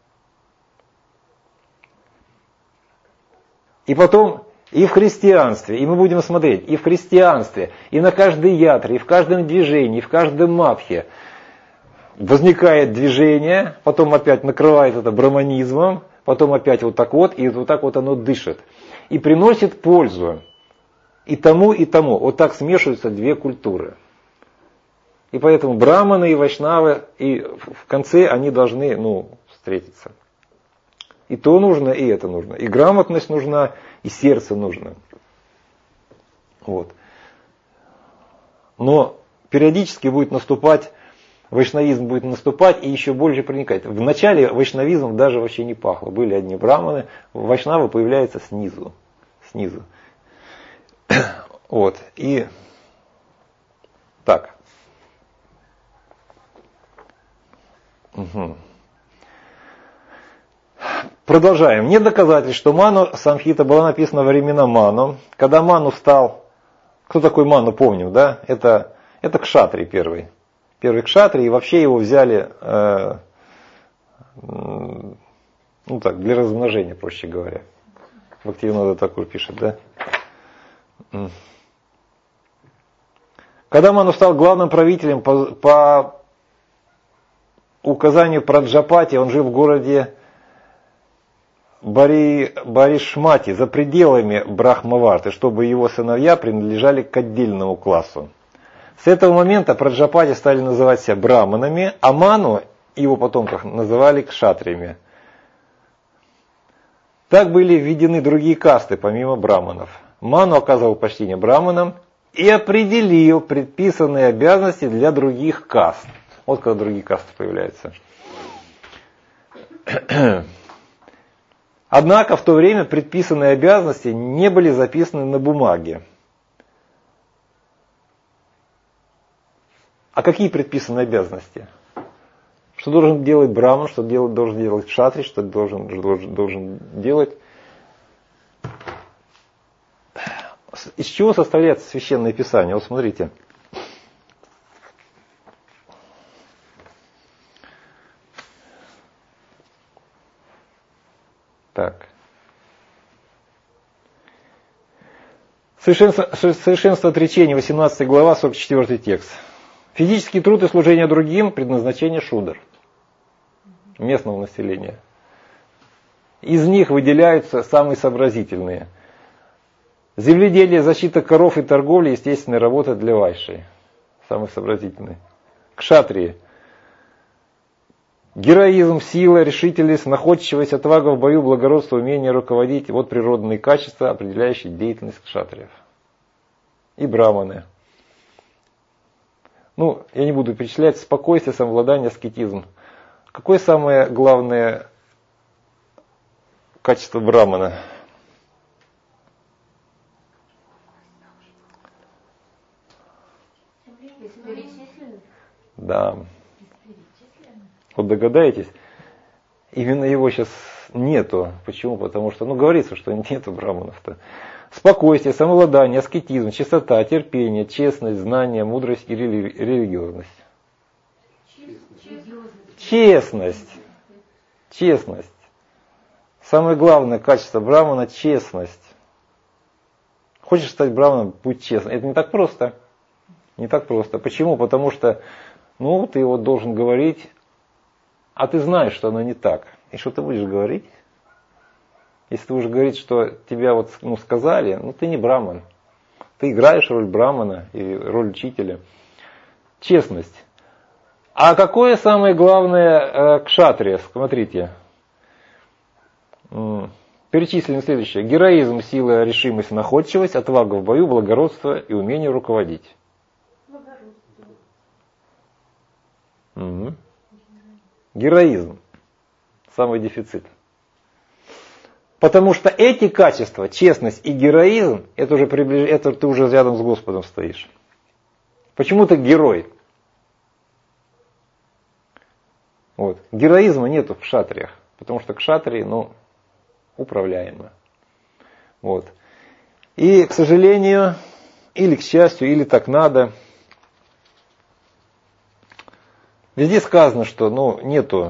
И потом и в христианстве, и мы будем смотреть, и в христианстве, и на каждой ятре, и в каждом движении, и в каждом мапхе возникает движение, потом опять накрывает это браманизмом, потом опять вот так вот, и вот так вот оно дышит. И приносит пользу и тому, и тому. Вот так смешиваются две культуры. И поэтому браманы и вайшнавы, и в конце они должны встретиться. И то нужно, и это нужно. И грамотность нужна, и сердце нужно. Вот. Но периодически будет наступать, вайшнавизм будет наступать и еще больше проникать. В начале вайшнавизм даже вообще не пахло. Были одни браманы, вайшнавы появляются снизу. Вот. И так. Угу. Продолжаем. Нет доказательств, что Ману Самхита была написана во времена Ману. Когда Ману стал... Кто такой Ману, помним, да? Это кшатрий первый. Первый кшатрий, и вообще его взяли для размножения, проще говоря. Бхактивинода Такур пишет, да? Когда Ману стал главным правителем по указанию Праджапати, он жил в городе Баришмати, за пределами Брахмаварты, чтобы его сыновья принадлежали к отдельному классу. С этого момента Праджапати стали называть себя браманами, а Ману и его потомков называли кшатриями. Так были введены другие касты, помимо браманов. Ману оказывал почтение браманам и определил предписанные обязанности для других каст. Вот когда другие касты появляются. Однако в то время предписанные обязанности не были записаны на бумаге. А какие предписанные обязанности? Что должен делать браман, что должен делать кшатри, что должен делать... Из чего составляется Священное Писание? Вот смотрите. Так. Совершенство отречения, 18 глава, 44 текст. Физический труд и служение другим, предназначение шудр, местного населения. Из них выделяются самые сообразительные. Земледелие, защита коров и торговля, естественная работа для вайши. Самые сообразительные. Кшатрии. Героизм, сила, решительность, находчивость, отвага в бою, благородство, умение руководить. Вот природные качества, определяющие деятельность кшатриев. И браманы. Я не буду перечислять. Спокойствие, самообладание, аскетизм. Какое самое главное качество брамана? Да. Вот догадаетесь, именно его сейчас нету. Почему? Потому что, говорится, что нету браманов-то. Спокойствие, самообладание, аскетизм, чистота, терпение, честность, знание, мудрость и религиозность. Честность. Самое главное качество брамана – честность. Хочешь стать браманом, будь честным. Это не так просто. Не так просто. Почему? Потому что ты должен говорить а ты знаешь, что оно не так. И что ты будешь говорить? Если ты будешь говорить, что тебя вот сказали, ты не браман. Ты играешь роль брамана и роль учителя. Честность. А какое самое главное кшатрия? Смотрите. Перечислено следующее. Героизм, сила, решимость, находчивость, отвага в бою, благородство и умение руководить. Угу. Героизм. Самый дефицит. Потому что эти качества, честность и героизм, это ты уже рядом с Господом стоишь. Почему ты герой? Вот. Героизма нету в кшатриях, потому что кшатрии, управляемы. Вот. И, к сожалению, или к счастью, или так надо, везде сказано, что нету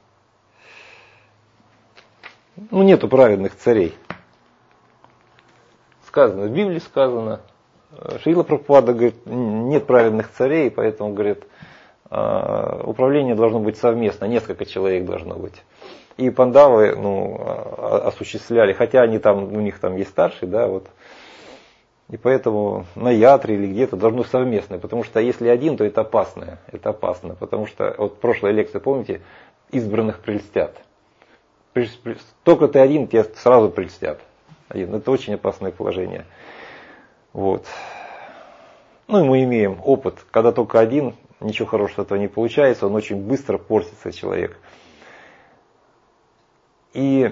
праведных царей. Сказано, в Библии сказано. Шрила Прабхупада говорит, нет праведных царей, поэтому, говорит, управление должно быть совместно, несколько человек должно быть. И пандавы осуществляли, хотя они у них есть старший, да, вот. И поэтому на ятре или где-то должно совместное, потому что если один, то это опасно. Это опасно, потому что вот прошлая лекция, помните, избранных прельстят. Только ты один, тебя сразу прельстят. Это очень опасное положение. Вот. И мы имеем опыт, когда только один, ничего хорошего от этого не получается, он очень быстро портится, человек. И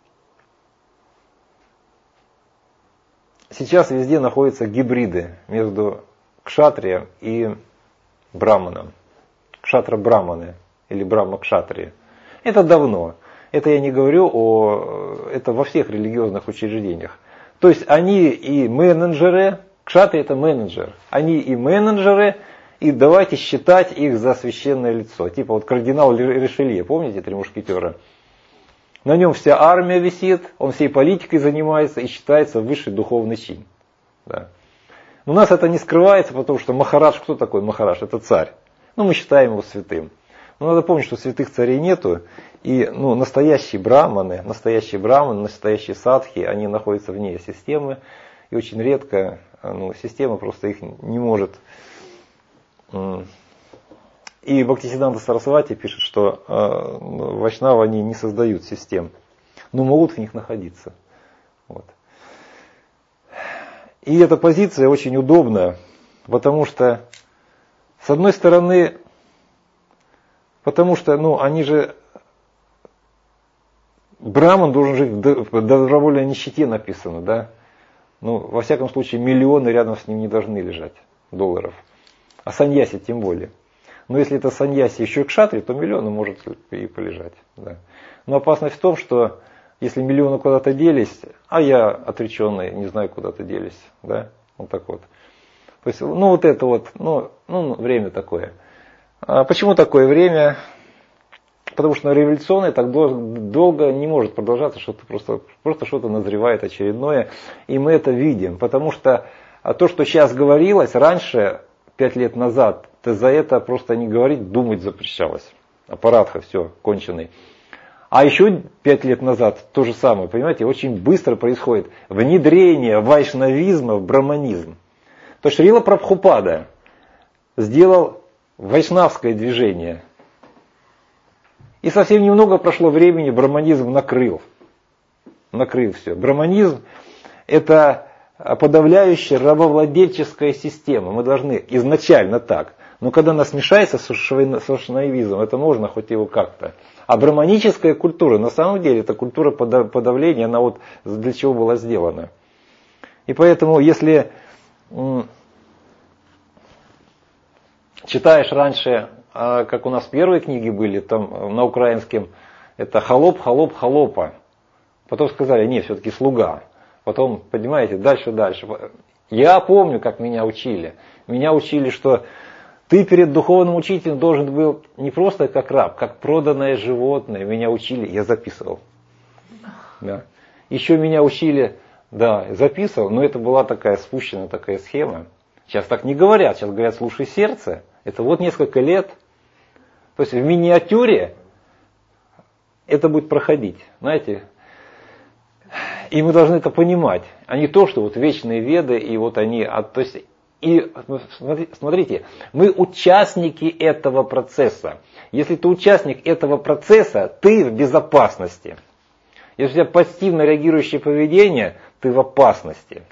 сейчас везде находятся гибриды между кшатрием и браманом. Кшатра-браманы или брахма-кшатрии. Это давно. Это я не говорю это во всех религиозных учреждениях. То есть они и менеджеры, кшатри это менеджер. Они и менеджеры, и давайте считать их за священное лицо. Типа вот кардинал Ришелье, помните, три мушкетера? На нем вся армия висит, он всей политикой занимается и считается высший духовный чин. Да. У нас это не скрывается, потому что Махарадж, кто такой Махарадж? Это царь. Мы считаем его святым. Но надо помнить, что святых царей нету. И настоящие браманы, настоящие садхи, они находятся вне системы. И очень редко система просто их не может. И Бхактисиддханта Сарасвати пишет, что вайшнавы они не создают систем, но могут в них находиться. Вот. И эта позиция очень удобная, потому что, с одной стороны, потому что они же, браман должен жить в добровольной нищете, написано, да? Во всяком случае, миллионы рядом с ним не должны лежать долларов. А саньяси тем более. Но если это саньяси еще и кшатри, то миллионы может и полежать. Да. Но опасность в том, что если миллионы куда-то делись, а я отреченный, не знаю, куда-то делись. Да? Вот так вот. То есть, вот это вот, время такое. А почему такое время? Потому что революционное так долго не может продолжаться, что-то просто что-то назревает очередное. И мы это видим. Потому что то, что сейчас говорилось, раньше, 5 лет назад, за это просто не говорить, думать запрещалось. Аппаратха, все, конченый. А еще 5 лет назад то же самое, понимаете, очень быстро происходит внедрение вайшнавизма в браманизм. То Шрила Прабхупада сделал вайшнавское движение. И совсем немного прошло времени, браманизм накрыл. Накрыл все. Браманизм это подавляющая рабовладельческая система. Мы должны изначально так. Но когда она смешается с вайшнавизмом, это можно хоть его как-то. А браманическая культура, на самом деле, это культура подавления, она вот для чего была сделана. И поэтому, если читаешь раньше, как у нас первые книги были, там на украинском, это холоп, холоп, холопа. Потом сказали, нет, все-таки слуга. Потом, понимаете, дальше. Я помню, как меня учили. Меня учили, что ты перед духовным учителем должен был не просто как раб, как проданное животное. Меня учили, я записывал. Да. Еще меня учили, да, записывал, но это была такая спущенная такая схема. Сейчас так не говорят, сейчас говорят, слушай сердце. Это вот несколько лет. То есть в миниатюре это будет проходить, знаете. И мы должны это понимать, а не то, что вот вечные веды, и вот они, то есть, и смотрите, мы участники этого процесса. Если ты участник этого процесса, ты в безопасности. Если у тебя пассивно реагирующее поведение, ты в опасности.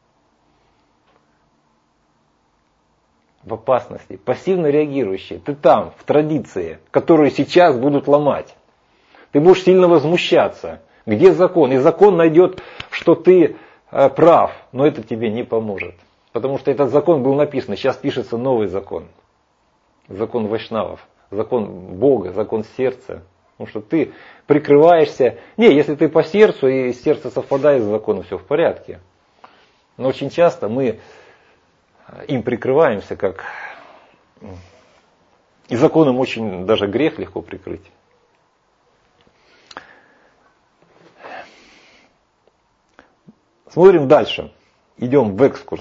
В опасности. Пассивно реагирующий. Ты там, в традиции, которую сейчас будут ломать. Ты будешь сильно возмущаться. Где закон? И закон найдет, что ты прав, но это тебе не поможет. Потому что этот закон был написан, сейчас пишется новый закон. Закон вайшнавов, закон Бога, закон сердца. Потому что ты прикрываешься. Не, если ты по сердцу и сердце совпадает с законом, все в порядке. Но очень часто мы им прикрываемся, как... И законом очень даже грех легко прикрыть. Смотрим дальше. Идем в экскурс.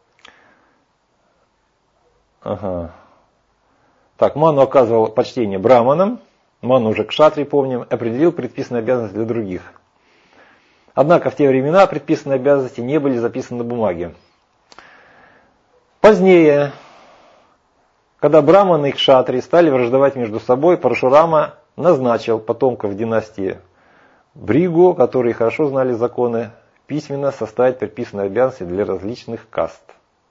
Ага. Так, Ману оказывал почтение браманам. Ману уже кшатри, помним, определил предписанные обязанности для других. Однако в те времена предписанные обязанности не были записаны на бумаге. Позднее, когда браманы и кшатри стали враждовать между собой, Парашурама назначил потомков династии Бригу, которые хорошо знали законы, письменно составить предписанные обязанности для различных каст.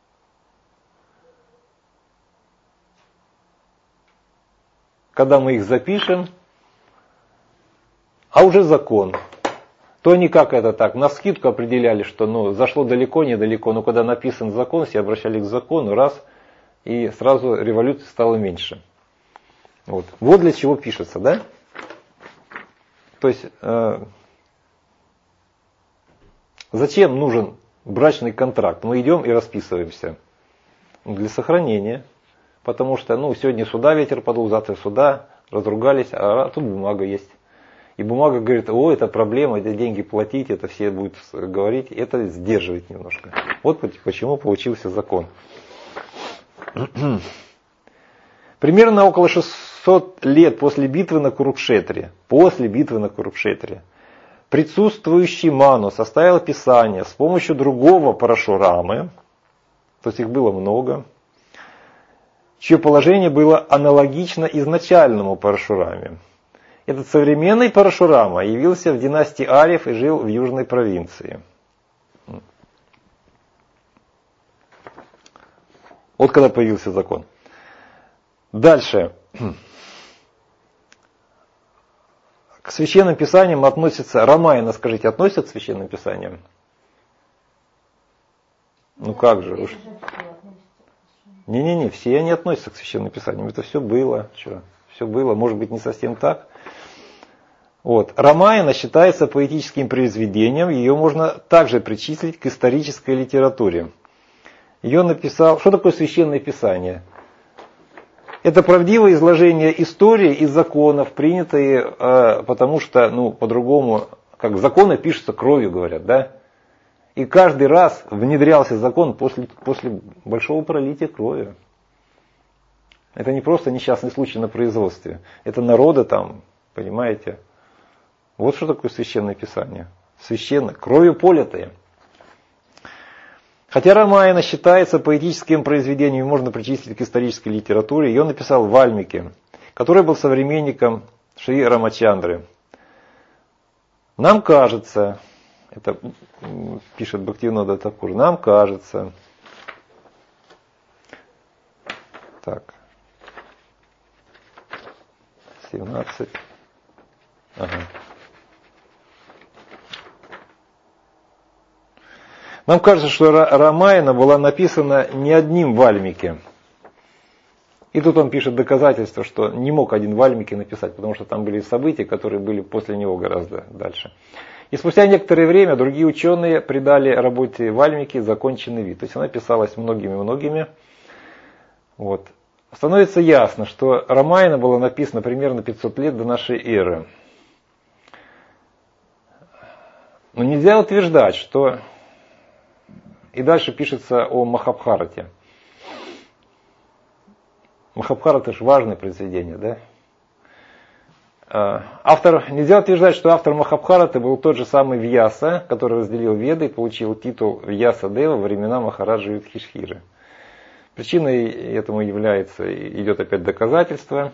Когда мы их запишем, а уже закон, то они как это так, навскидку определяли, что зашло далеко, недалеко, но когда написан закон, все обращались к закону, раз, и сразу революции стало меньше. Вот для чего пишется, да? То есть, зачем нужен брачный контракт? Мы идем и расписываемся. Для сохранения. Потому что, сегодня сюда ветер подул, завтра сюда, разругались, а тут бумага есть. И бумага говорит, это проблема, это деньги платить, это все будут говорить, это сдерживает немножко. Вот почему получился закон. Примерно около 600 лет после битвы на Курукшетре, присутствующий Ману составил писание с помощью другого Парашурамы, то есть их было много, чье положение было аналогично изначальному Парашураме. Этот современный Парашурама явился в династии Арьев и жил в южной провинции. Вот когда появился закон. Дальше. К священным писаниям относятся, Рамаяна, скажите, относятся к священным писаниям? Как же? Не, все они относятся к священным писаниям. Это все было. Все было, может быть, не совсем так. Рамаяна считается поэтическим произведением, ее можно также причислить к исторической литературе. Ее написал... Что такое священное писание? Это правдивое изложение истории и законов, принятые, потому что, по-другому, как законы пишутся кровью, говорят, да? И каждый раз внедрялся закон после большого пролития крови. Это не просто несчастный случай на производстве. Это народы там, понимаете? Вот что такое священное писание. Священное, кровью политое. Хотя Рамаяна считается поэтическим произведением, можно причислить к исторической литературе, ее написал Вальмики, который был современником Шри Рамачандры. Нам кажется, это пишет Бхактивинода Такур, нам кажется, так, 17, Нам кажется, что Рамаяна была написана не одним Вальмики. И тут он пишет доказательство, что не мог один Вальмики написать, потому что там были события, которые были после него гораздо дальше. И спустя некоторое время другие ученые придали работе Вальмики законченный вид. То есть она писалась многими. Становится ясно, что Рамаяна была написана примерно 500 лет до нашей эры. Но нельзя утверждать, что... И дальше пишется о Махабхарате. Махабхарата же важное произведение, да? Нельзя утверждать, что автор Махабхараты был тот же самый Вьяса, который разделил Веды и получил титул Вьяса Дева во времена Махараджи Юдхишхиры. Причиной этому идет опять доказательство.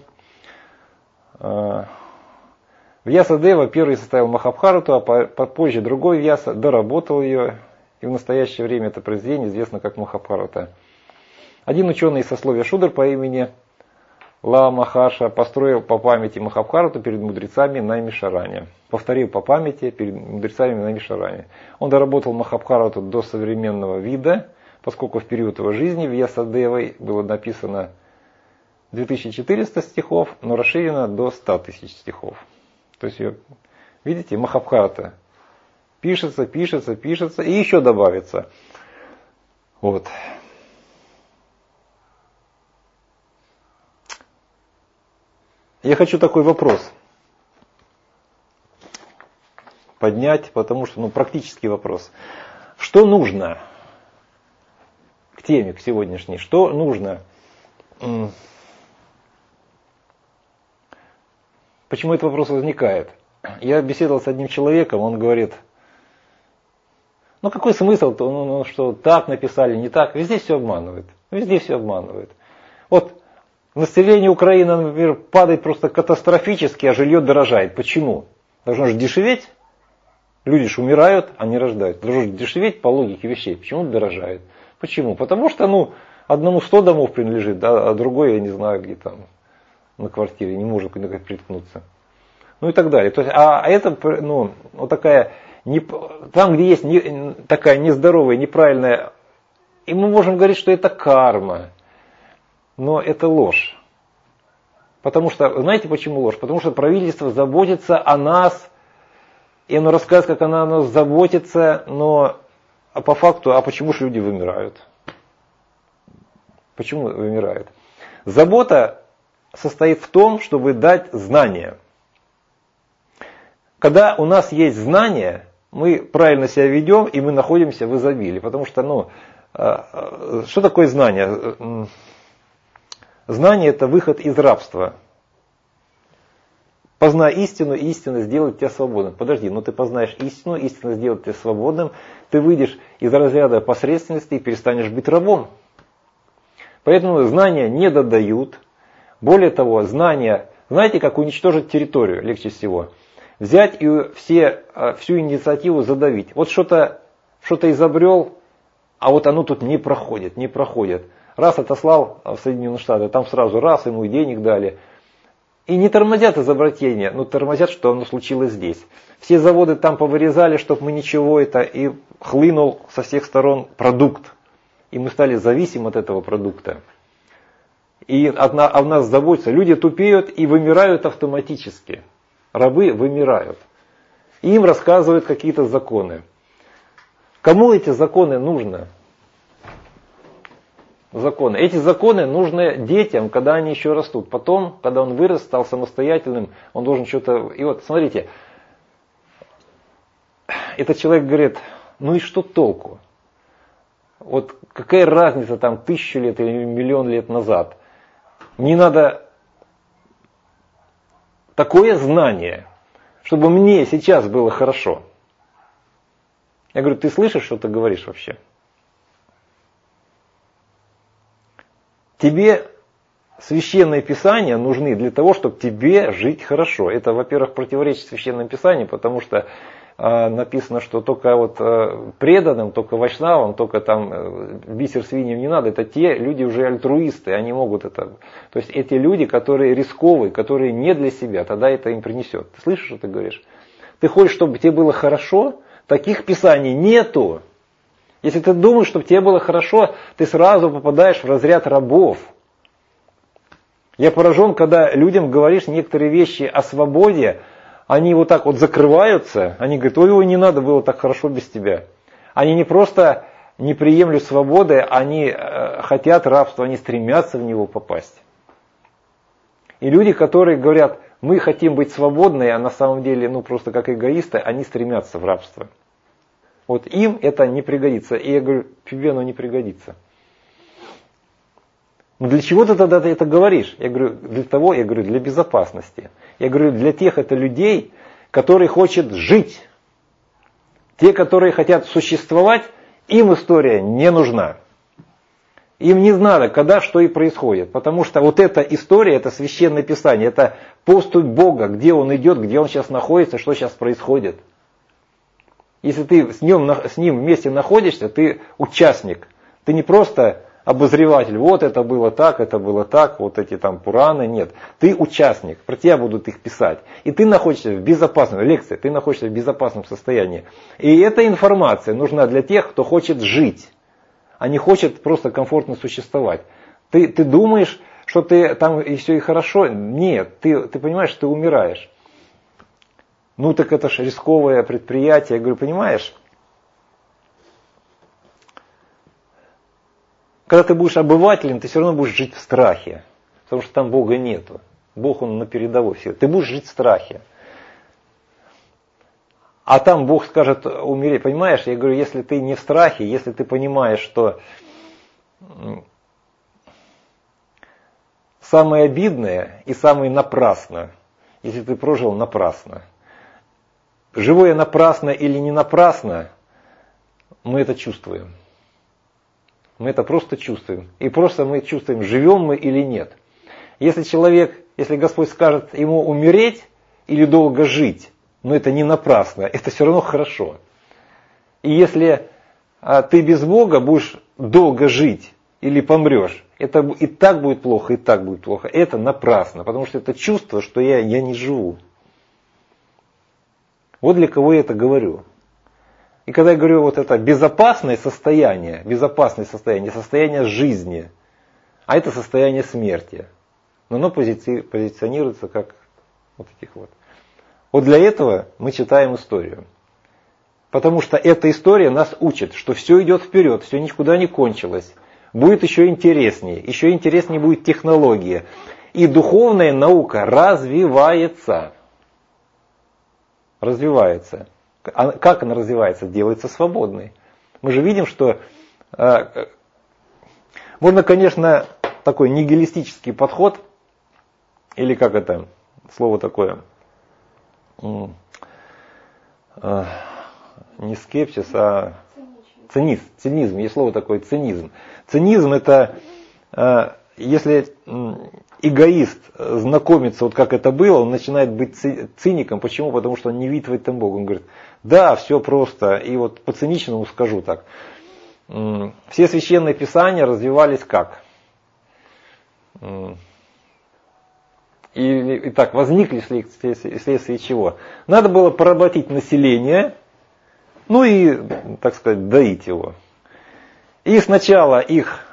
Вьяса Дева первый составил Махабхарату, а позже другой Вьяса доработал ее, и в настоящее время это произведение известно как Махабхарата. Один ученый из сословия Шудр по имени Ла Махаша построил по памяти Махабхарату перед мудрецами Наймишаране. Повторил по памяти перед мудрецами Наймишаране. Он доработал Махабхарату до современного вида, поскольку в период его жизни Вьясадевой было написано 2400 стихов, но расширено до 100 тысяч стихов. То есть, видите, Махабхарата пишется, и еще добавится. Вот. Я хочу такой вопрос поднять, потому что, практический вопрос. Что нужно к теме, к сегодняшней? Что нужно? Почему этот вопрос возникает? Я беседовал с одним человеком, он говорит, какой смысл-то, что так написали, не так, везде все обманывают. Вот население Украины, например, падает просто катастрофически, а жилье дорожает. Почему? Должно же дешеветь. Люди же умирают, а не рождают. Должно же дешеветь по логике вещей. Почему дорожает? Почему? Потому что, одному 100 домов принадлежит, а другой, я не знаю, где там, на квартире, не может куда-то приткнуться. И так далее. То есть, это, вот такая, там, где есть такая нездоровая, неправильная, и мы можем говорить, что это карма. Но это ложь. Потому что, знаете почему ложь? Потому что правительство заботится о нас, и оно рассказывает, как оно о нас заботится, но по факту, почему же люди вымирают? Почему вымирают? Забота состоит в том, чтобы дать знания. Когда у нас есть знания, мы правильно себя ведем, и мы находимся в изобилии. Потому что, что такое знание? Знание – это выход из рабства. Познай истину, и истина сделает тебя свободным. Подожди, ты познаешь истину, истина сделает тебя свободным, ты выйдешь из разряда посредственности и перестанешь быть рабом. Поэтому знания не додают. Более того, знания, знаете, как уничтожить территорию легче всего? Взять и всю инициативу задавить. Вот что-то изобрел, а вот оно тут не проходит. Раз отослал в Соединенные Штаты, там сразу ему и денег дали. И не тормозят изобретения, но тормозят, что оно случилось здесь. Все заводы там повырезали, чтобы мы ничего и хлынул со всех сторон продукт. И мы стали зависимы от этого продукта. И о нас заботятся. Люди тупеют и вымирают автоматически. Рабы вымирают. И им рассказывают какие-то законы. Кому эти законы нужны? Законы. Эти законы нужны детям, когда они еще растут. Потом, когда он вырос, стал самостоятельным, он должен что-то... И вот, смотрите, этот человек говорит, и что толку? Вот какая разница там 1000 лет или 1 000 000 лет назад? Мне надо такое знание, чтобы мне сейчас было хорошо. Я говорю, ты слышишь, что ты говоришь вообще? Тебе священные писания нужны для того, чтобы тебе жить хорошо. Это, во-первых, противоречит священному писанию, потому что написано, что только преданным, только вайшнавам, только там бисер свиньям не надо. Это те люди уже альтруисты, они могут это. То есть эти люди, которые рисковые, которые не для себя, тогда это им принесет. Ты слышишь, что ты говоришь? Ты хочешь, чтобы тебе было хорошо? Таких писаний нету. Если ты думаешь, чтобы тебе было хорошо, ты сразу попадаешь в разряд рабов. Я поражен, когда людям говоришь некоторые вещи о свободе, они вот так вот закрываются, они говорят, ой, не надо было так хорошо без тебя. Они не просто не приемлют свободы, они хотят рабства, они стремятся в него попасть. И люди, которые говорят, мы хотим быть свободны, а на самом деле, просто как эгоисты, они стремятся в рабство. Вот им это не пригодится. И я говорю, тебе оно не пригодится. Ну для чего ты тогда это говоришь? Я говорю, для безопасности. Я говорю, для тех это людей, которые хотят жить. Те, которые хотят существовать, им история не нужна. Им не надо, когда что и происходит. Потому что вот эта история, это священное писание, это поступь Бога, где Он идет, где Он сейчас находится, что сейчас происходит. Если ты с ним вместе находишься, ты участник. Ты не просто обозреватель, вот это было так, вот эти там Пураны, нет. Ты участник, про тебя будут их писать. И ты находишься в безопасном, лекция, ты находишься в безопасном состоянии. И эта информация нужна для тех, кто хочет жить, а не хочет просто комфортно существовать. Ты думаешь, что ты там и все и хорошо? Нет, ты понимаешь, что ты умираешь. Ну так это же рисковое предприятие. Я говорю, понимаешь? Когда ты будешь обывателем, ты все равно будешь жить в страхе. Потому что там Бога нету. Бог, Он на передовой. Ты будешь жить в страхе. А там Бог скажет умереть. Понимаешь? Я говорю, если ты не в страхе, если ты понимаешь, что самое обидное и самое напрасно, если ты прожил напрасно. Живое напрасно или не напрасно, мы это чувствуем. Мы это просто чувствуем. И просто мы чувствуем, живем мы или нет. Если Господь скажет ему умереть или долго жить, но это не напрасно, это все равно хорошо. И если ты без Бога будешь долго жить или помрешь, это и так будет плохо, и так будет плохо. Это напрасно, потому что это чувство, что я не живу. Вот для кого я это говорю. И когда я говорю вот это безопасное состояние, состояние жизни, а это состояние смерти. Но оно позиционируется как вот этих вот. Вот для этого мы читаем историю. Потому что эта история нас учит, что все идет вперед, все никуда не кончилось. Будет еще интереснее будет технология. И духовная наука развивается. Как она развивается? Делается свободной. Мы же видим, что можно, конечно, такой нигилистический подход, или как это слово такое, не скепсис, а цинизм. Есть слово такое цинизм. Цинизм это если эгоист знакомится, вот как это было, он начинает быть циником. Почему? Потому что он не видит в этом Бога. Он говорит, да, все просто. И вот по-циничному скажу так. Все священные писания развивались как? И так, возникли вследствие чего? Надо было поработить население, ну и, так сказать, доить его. И сначала их...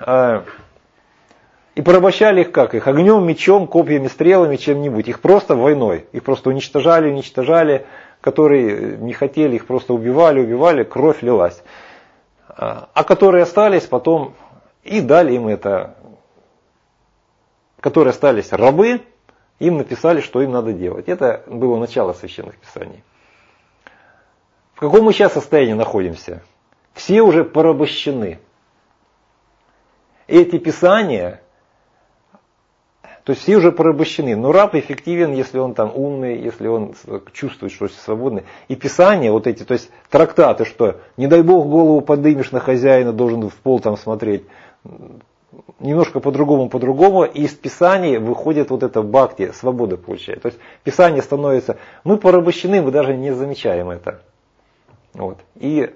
И порабощали их как? Их огнем, мечом, копьями, стрелами, чем-нибудь. Их просто войной. Их просто уничтожали. Которые не хотели, их просто убивали, кровь лилась. А которые остались потом и дали им это. Которые остались рабы, им написали, что им надо делать. Это было начало священных писаний. В каком мы сейчас состоянии находимся? Все уже порабощены. Эти писания... То есть все уже порабощены. Но раб эффективен, если он там умный, если он чувствует, что свободный. И писания, вот эти, то есть трактаты, что не дай Бог голову подымешь на хозяина, должен в пол там смотреть. Немножко по-другому. И из писаний выходит вот это бхакти, свобода получает. То есть писание становится, мы порабощены, мы даже не замечаем это. Вот. И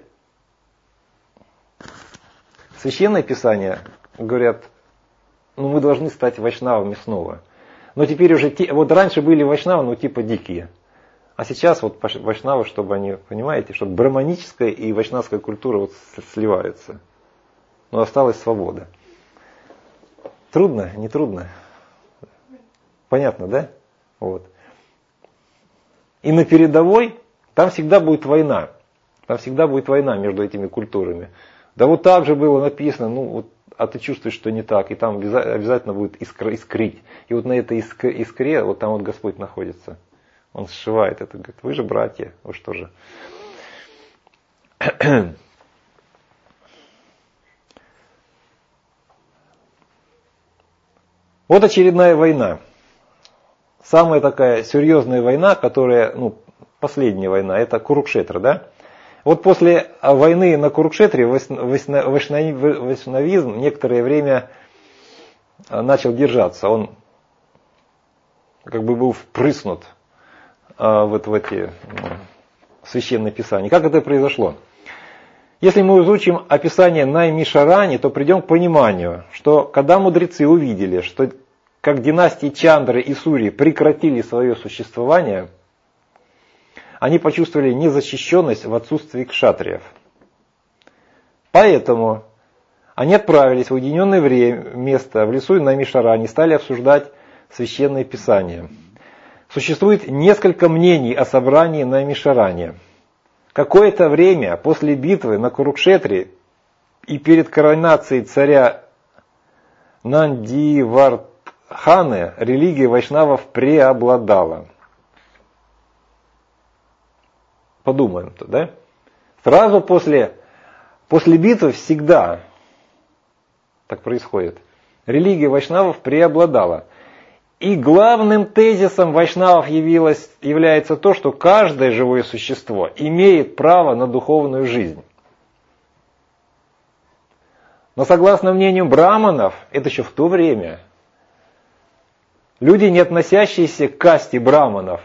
священное писание, говорят, мы должны стать вайшнавами снова. Но теперь уже, вот раньше были вайшнавы, типа дикие. А сейчас вот вайшнавы, чтобы они, понимаете, чтобы браманическая и вайшнавская культура вот сливаются. Но осталась свобода. Трудно? Не трудно? Понятно, да? Вот. И на передовой там всегда будет война. Там всегда будет война между этими культурами. Да вот так же было написано, а ты чувствуешь, что не так, и там обязательно будет искрить. И вот на этой искре, вот там вот Господь находится. Он сшивает это, говорит, вы же братья, вы что же. Вот очередная война. Самая такая серьезная война, которая, последняя война, это Курукшетра, да? Вот после войны на Курукшетре вайшнавизм некоторое время начал держаться. Он как бы был впрыснут в эти священные писания. Как это произошло? Если мы изучим описание Наймишарани, то придем к пониманию, что когда мудрецы увидели, что как династии Чандры и Сури прекратили свое существование, они почувствовали незащищенность в отсутствии кшатриев. Поэтому они отправились в уединенное место в лесу Наймишарани и стали обсуждать священные писания. Существует несколько мнений о собрании Наймишарани. Какое-то время после битвы на Курукшетре и перед коронацией царя Нандивардханы религия вайшнавов преобладала. Подумаем-то, да? Сразу после битвы всегда так происходит. Религия вайшнавов преобладала. И главным тезисом вайшнавов является то, что каждое живое существо имеет право на духовную жизнь. Но согласно мнению браманов, это еще в то время, люди, не относящиеся к касте браманов,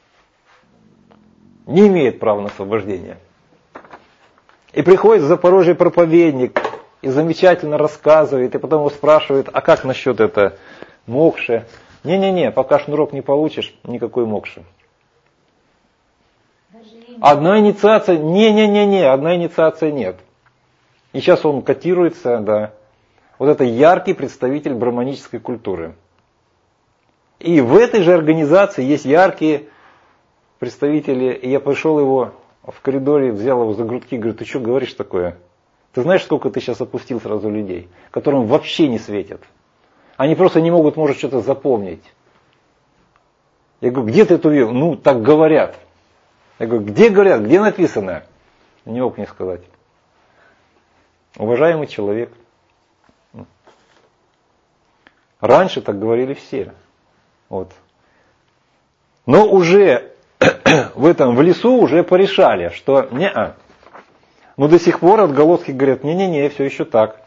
не имеют права на освобождение. И приходит в Запорожье проповедник и замечательно рассказывает, и потом его спрашивают, а как насчет это мокши? Не-не-не, пока шнурок не получишь, никакой мокши. Одна инициация, одна инициация нет. И сейчас он котируется, да. Вот это яркий представитель браманической культуры. И в этой же организации есть яркие представители, и я пошел его в коридоре, взял его за грудки, говорю, ты что говоришь такое? Ты знаешь, сколько ты сейчас опустил сразу людей, которым вообще не светят? Они просто не могут, может, что-то запомнить. Я говорю, где ты это увидел? Ну, так говорят. Я говорю, где говорят, где написано? Не мог мне сказать. Уважаемый человек. Раньше так говорили все. Вот. Но уже в лесу уже порешали, что не-а. Но до сих пор отголоски говорят, не-не-не, все еще так.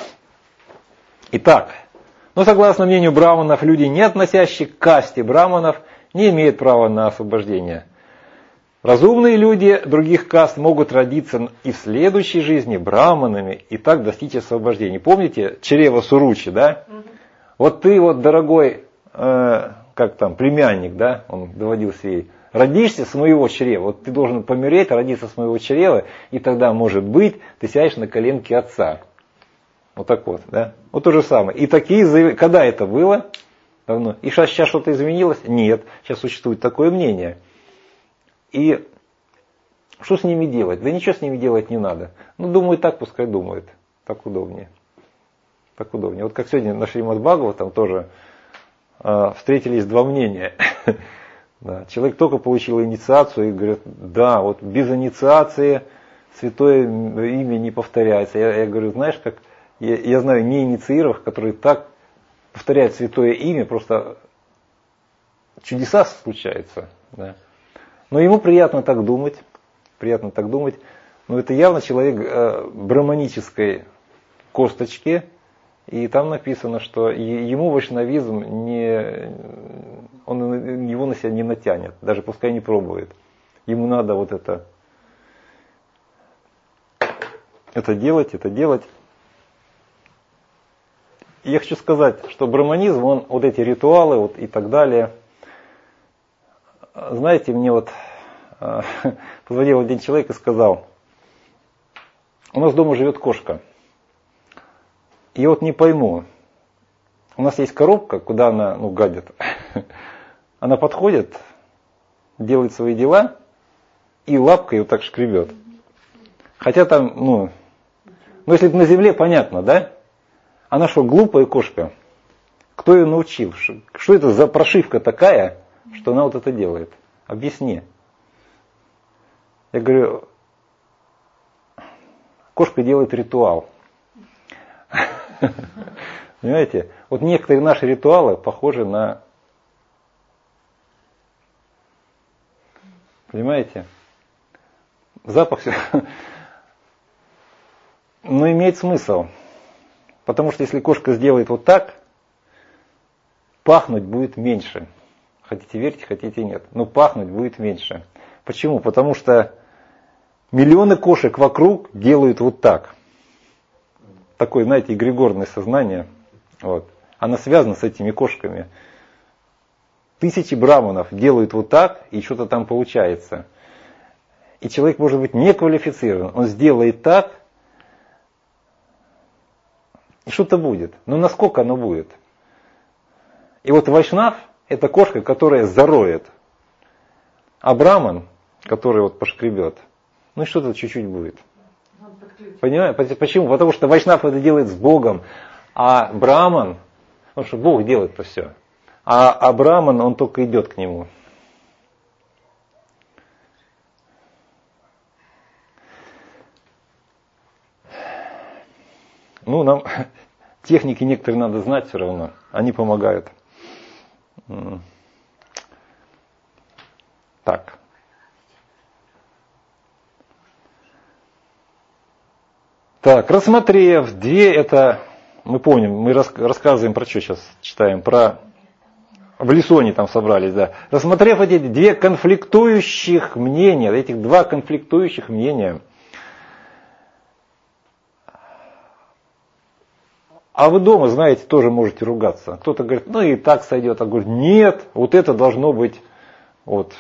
Итак, но согласно мнению браманов, люди, не относящие к касте браманов, не имеют права на освобождение. Разумные люди других каст могут родиться и в следующей жизни браманами и так достичь освобождения. Помните чрево Суручи, да? Вот ты, дорогой, племянник, да, он доводился ей, родишься с моего чрева, вот ты должен помереть, родиться с моего чрева, и тогда, может быть, ты сядешь на коленки отца. Вот так вот, да? Вот то же самое. И такие заявления, когда это было? Давно. И сейчас что-то изменилось? Нет. Сейчас существует такое мнение. И что с ними делать? Да ничего с ними делать не надо. Думают так, пускай думают. Так удобнее. Так удобнее. Вот как сегодня на Шримад Бхагаватам тоже встретились два мнения. Да, человек только получил инициацию и говорит, да, вот без инициации святое имя не повторяется. Я говорю, знаешь, как я знаю неинициированных, которые так повторяют святое имя, просто чудеса случаются. Да. Но ему приятно так думать, но это явно человек браманической косточки, и там написано, что ему вайшнавизм он его на себя не натянет, даже пускай не пробует. Ему надо это делать. И я хочу сказать, что браманизм, он эти ритуалы и так далее. Знаете, мне позвонил один человек и сказал, у нас дома живет кошка. И не пойму, у нас есть коробка, куда она гадит. Она подходит, делает свои дела и лапкой так шкребет. Хотя там, если бы на земле, понятно, да? Она что, глупая кошка? Кто ее научил? Что это за прошивка такая, что она это делает? Объясни. Я говорю, кошка делает ритуал. Понимаете? Вот некоторые наши ритуалы похожи на... Понимаете? Запах все... Но имеет смысл. Потому что если кошка сделает вот так, пахнуть будет меньше. Хотите верьте, хотите нет. Но пахнуть будет меньше. Почему? Потому что миллионы кошек вокруг делают вот так. Такое, знаете, эгрегорное сознание. Вот. Оно связано с этими кошками. Тысячи браманов делают вот так, и что-то там получается. И человек может быть не квалифицирован. Он сделает так, и что-то будет. Но насколько оно будет? И вот вайшнав – это кошка, которая зароет. А браман, который вот пошкребет, ну и что-то чуть-чуть будет. Понимаете? Почему? Потому что вайшнав это делает с Богом, а браман, потому что Бог делает-то все. А браман, он только идет к нему. Ну, нам техники некоторые надо знать все равно. Они помогают. Так. Так, рассмотрев две, это, мы помним, мы рассказываем про что сейчас читаем, про... В лесу они там собрались, да. Рассмотрев эти две конфликтующих мнения, этих два конфликтующих мнения, а вы дома, знаете, тоже можете ругаться. Кто-то говорит, ну и так сойдет, а говорит, нет, вот это должно быть, вот.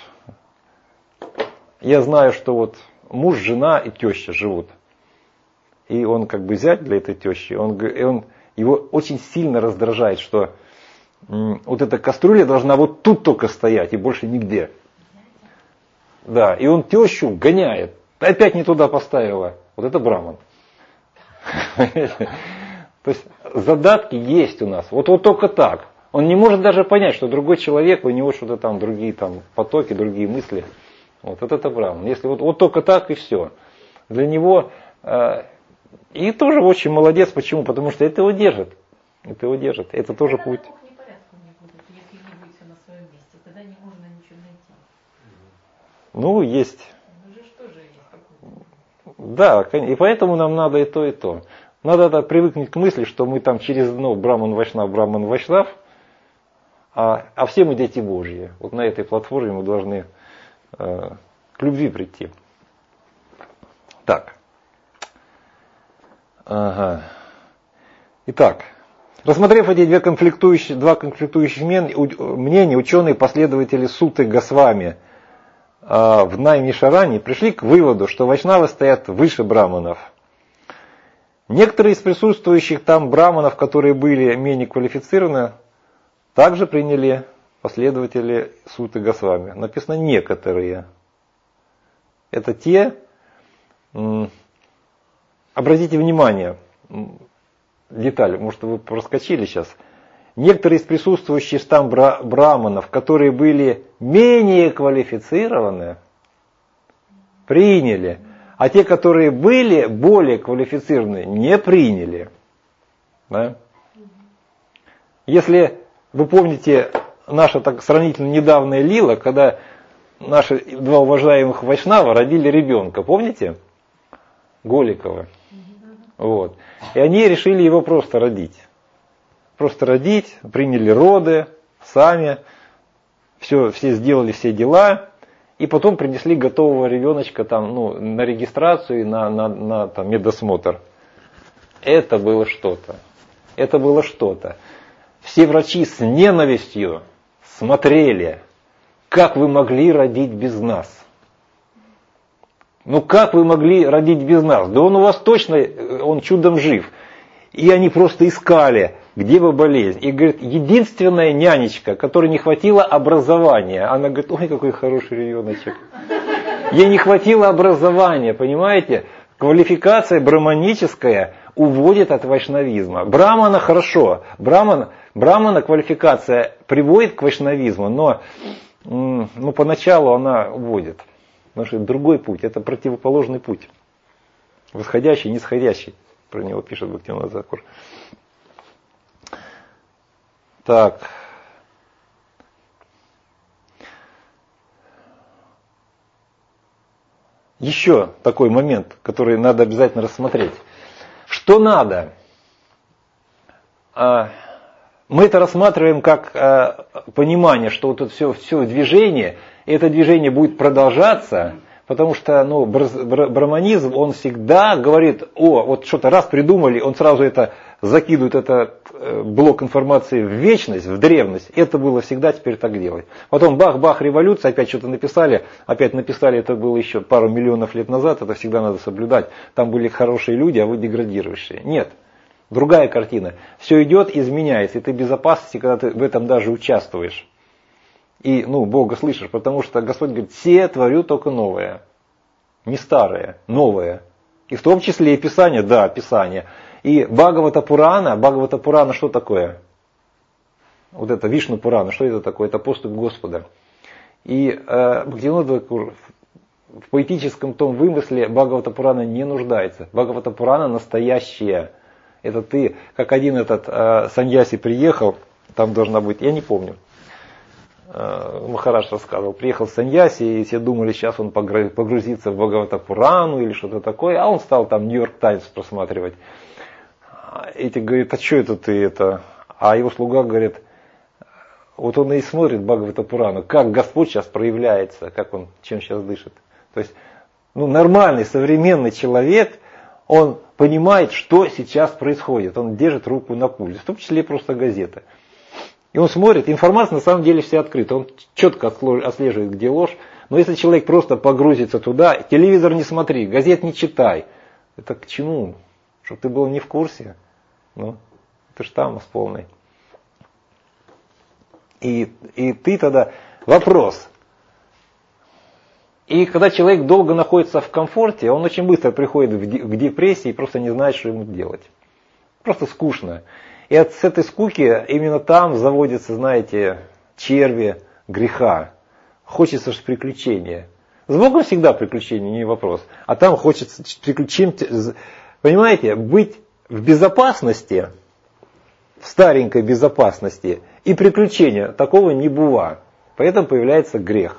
Я знаю, что вот муж, жена и теща живут. И он как бы зять для этой тещи, его очень сильно раздражает, что вот эта кастрюля должна вот тут только стоять и больше нигде. Да, и он тещу гоняет. Опять не туда поставила. Вот это браман. То есть задатки есть у нас. Вот только так. Он не может даже понять, что другой человек, у него что-то там, другие там потоки, другие мысли. Вот это браман. Если вот только так и все. Для него... И тоже очень молодец. Почему? Потому что это его держит. Это его держит. Это тоже путь. Ну, есть. Да, и поэтому нам надо и то, и то. Надо привыкнуть к мысли, что мы там через Браман Вайшнав, а все мы дети Божьи. Вот на этой платформе мы должны к любви прийти. Так. Ага. Итак, рассмотрев эти два конфликтующих мнения, ученые-последователи Суты Госвами в Наймишаране пришли к выводу, что вайшнавы стоят выше браманов. Некоторые из присутствующих там браманов, которые были менее квалифицированы, также приняли последователи Суты Госвами. Написано некоторые. Это те, обратите внимание, деталь, может вы проскочили сейчас. Некоторые из присутствующих там браманов, которые были менее квалифицированы, приняли. А те, которые были более квалифицированы, не приняли. Да? Если вы помните наша так сравнительно недавняя лила, когда наши два уважаемых вайшнава родили ребенка, помните? Голикова. Вот. И они решили его просто родить. Просто родить, приняли роды, сами, все сделали все дела, и потом принесли готового ребеночка там, на регистрацию и на там, медосмотр. Это было что-то. Это было что-то. Все врачи с ненавистью смотрели, как вы могли родить без нас. Ну как вы могли родить без нас? Да он у вас точно, он чудом жив. И они просто искали, где вы болезнь. И говорит, единственная нянечка, которой не хватило образования. Она говорит, ой, какой хороший ребеночек. Ей не хватило образования, понимаете? Квалификация браманическая уводит от вайшнавизма. Брамана хорошо. Брамана квалификация приводит к вайшнавизму, но поначалу она уводит. Потому что это другой путь, это противоположный путь. Восходящий, нисходящий. Про него пишет Бхактивинода Тхакур. Так. Еще такой момент, который надо обязательно рассмотреть. Что надо? Мы это рассматриваем как понимание, что вот это все движение, и это движение будет продолжаться, потому что брахманизм, он всегда говорит, вот что-то раз придумали, он сразу это закидывает, этот блок информации в вечность, в древность. Это было всегда, теперь так делать. Потом бах-бах, революция, опять что-то написали, это было еще пару миллионов лет назад, это всегда надо соблюдать. Там были хорошие люди, а вы деградирующие. Нет. Другая картина. Все идет, изменяется, и ты в безопасности, когда ты в этом даже участвуешь. И, Бога слышишь, потому что Господь говорит, все творю только новое. Не старое, новое. И в том числе и Писание, да, Писание. И Бхагавата Пурана что такое? Вот это Вишну Пурана, что это такое? Это поступь Господа. И Бхактивинода Тхакур в поэтическом том вымысле Бхагавата Пурана не нуждается. Бхагавата Пурана настоящая. Это ты, как один этот саньяси приехал, там должна быть, я не помню, Махарадж рассказывал, приехал саньяси, и все думали, сейчас он погрузится в Бхагавата Пурану или что-то такое, а он стал там Нью-Йорк Таймс просматривать. Эти говорят, а что это ты это? А его слуга говорит, вот он и смотрит Бхагавата Пурану, как Господь сейчас проявляется, как он, чем сейчас дышит. То есть, нормальный, современный человек, он понимает, что сейчас происходит. Он держит руку на пульсе, в том числе просто газеты. И он смотрит, информация на самом деле вся открыта. Он четко отслеживает, где ложь. Но если человек просто погрузится туда, телевизор не смотри, газет не читай. Это к чему? Чтобы ты был не в курсе. Это ж тамос полный. И ты тогда... Вопрос. И когда человек долго находится в комфорте, он очень быстро приходит к депрессии и просто не знает, что ему делать. Просто скучно. И с этой скуки именно там заводятся, знаете, черви греха. Хочется же приключения. С Богом всегда приключения, не вопрос. А там хочется приключения. Понимаете, быть в безопасности, в старенькой безопасности и приключения, такого не бывает. Поэтому появляется грех.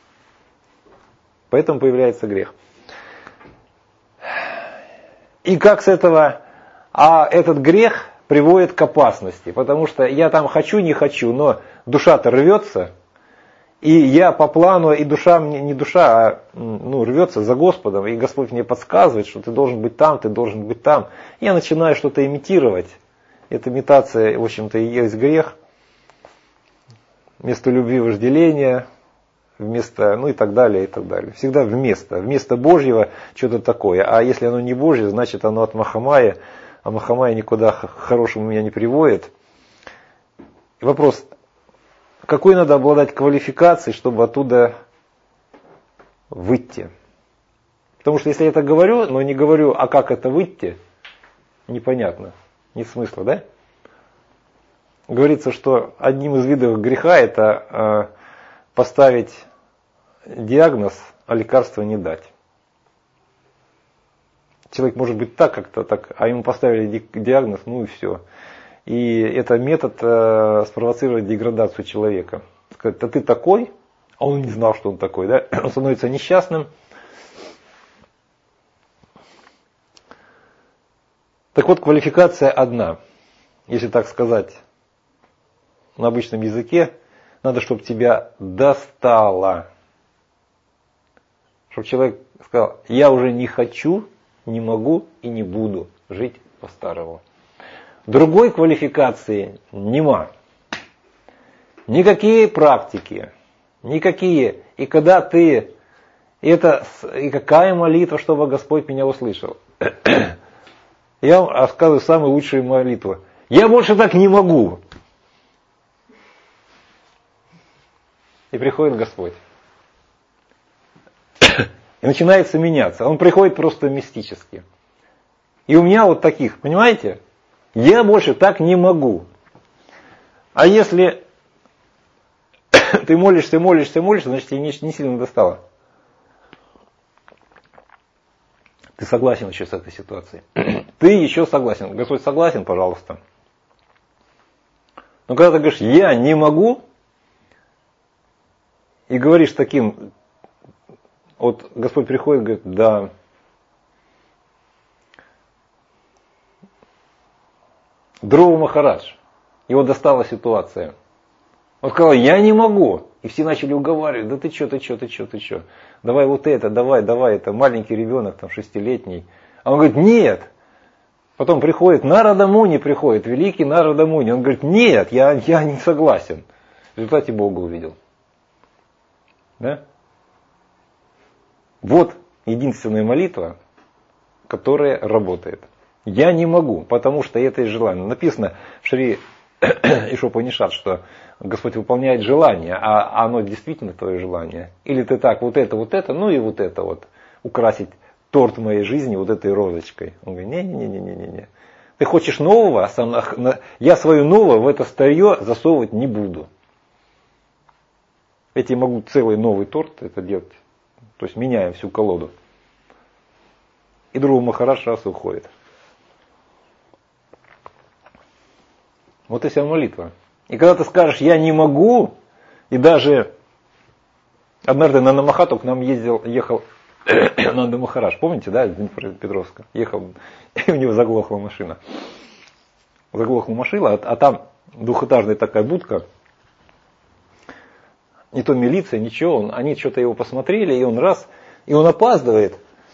И как с этого? А этот грех приводит к опасности. Потому что я там хочу, не хочу, но душа-то рвется. И я по плану, и душа мне не душа, а рвется за Господом. И Господь мне подсказывает, что ты должен быть там, ты должен быть там. И я начинаю что-то имитировать. Эта имитация, в общем-то, и есть грех. Вместо любви вожделения. Вместо, и так далее, и так далее. Всегда вместо Божьего что-то такое. А если оно не Божье, значит оно от Махамая, а Махамая никуда хорошему меня не приводит. И вопрос, какой надо обладать квалификацией, чтобы оттуда выйти? Потому что если я это говорю, но не говорю, а как это выйти, непонятно, нет смысла, да? Говорится, что одним из видов греха это поставить диагноз, а лекарства не дать. Человек может быть как-то так, а ему поставили диагноз, и все. И это метод спровоцировать деградацию человека. Сказать, да ты такой, а он не знал, что он такой, да? Он становится несчастным. Так вот, квалификация одна. Если так сказать на обычном языке, надо, чтобы тебя достало. Чтобы человек сказал, я уже не хочу, не могу и не буду жить по-старому. Другой квалификации нема. Никакие практики, никакие. И когда ты, и какая молитва, чтобы Господь меня услышал. Я вам рассказываю самую лучшую молитву. Я больше так не могу. И приходит Господь. И начинается меняться. Он приходит просто мистически. И у меня вот таких, понимаете? Я больше так не могу. А если ты молишься, значит тебе не сильно достало. Ты согласен еще с этой ситуацией? Ты еще согласен. Господь согласен, пожалуйста. Но когда ты говоришь «я не могу», и говоришь таким, вот Господь приходит и говорит, да, Дрова Махарадж, его достала ситуация. Он сказал, я не могу. И все начали уговаривать, да ты что. Давай вот это, давай, это маленький ребенок, там 6-летний. А он говорит, нет. Потом приходит, Нарада Муни приходит, великий Нарада Муни. Он говорит, нет, я не согласен. В результате Бога увидел. Да? Вот единственная молитва, которая работает. Я не могу, потому что это и желание. Написано в Шри Ишупанишад, что Господь выполняет желание, а оно действительно твое желание. Или ты так, вот это, ну и вот это вот, украсить торт моей жизни вот этой розочкой. Он говорит, не. Ты хочешь нового, а я свое новое в это старье засовывать не буду. Я тебе могу целый новый торт это делать. То есть меняем всю колоду. И Друва Махарадж раз уходит. Вот и вся молитва. И когда ты скажешь, я не могу, и даже однажды на Намахату к нам ехал Нанда Махарадж, помните, да, из Петровска? Ехал, и у него заглохла машина. А там двухэтажная такая будка. Не то милиция, ничего, они что-то его посмотрели, и он опаздывает.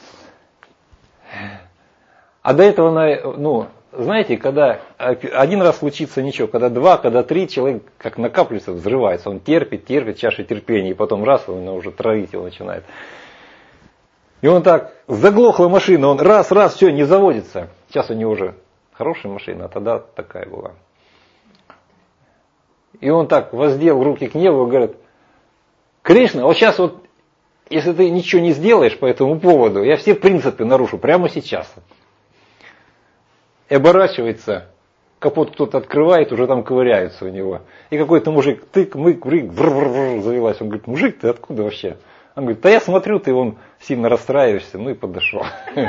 А до этого, знаете, когда один раз случится ничего, когда два, когда три, человек как накапливается, взрывается. Он терпит, чаша терпения, и потом раз, он уже травить его начинает. И он так, заглохла машина, он раз, все, не заводится. Сейчас у него уже хорошая машина, а тогда такая была. И он так воздел руки к небу и говорит, Кришна, вот сейчас вот, если ты ничего не сделаешь по этому поводу, я все принципы нарушу прямо сейчас. И оборачивается, капот кто-то открывает, уже там ковыряются у него. И какой-то мужик, завелась. Он говорит, мужик, ты откуда вообще? Он говорит, да я смотрю, ты вон сильно расстраиваешься, и подошел.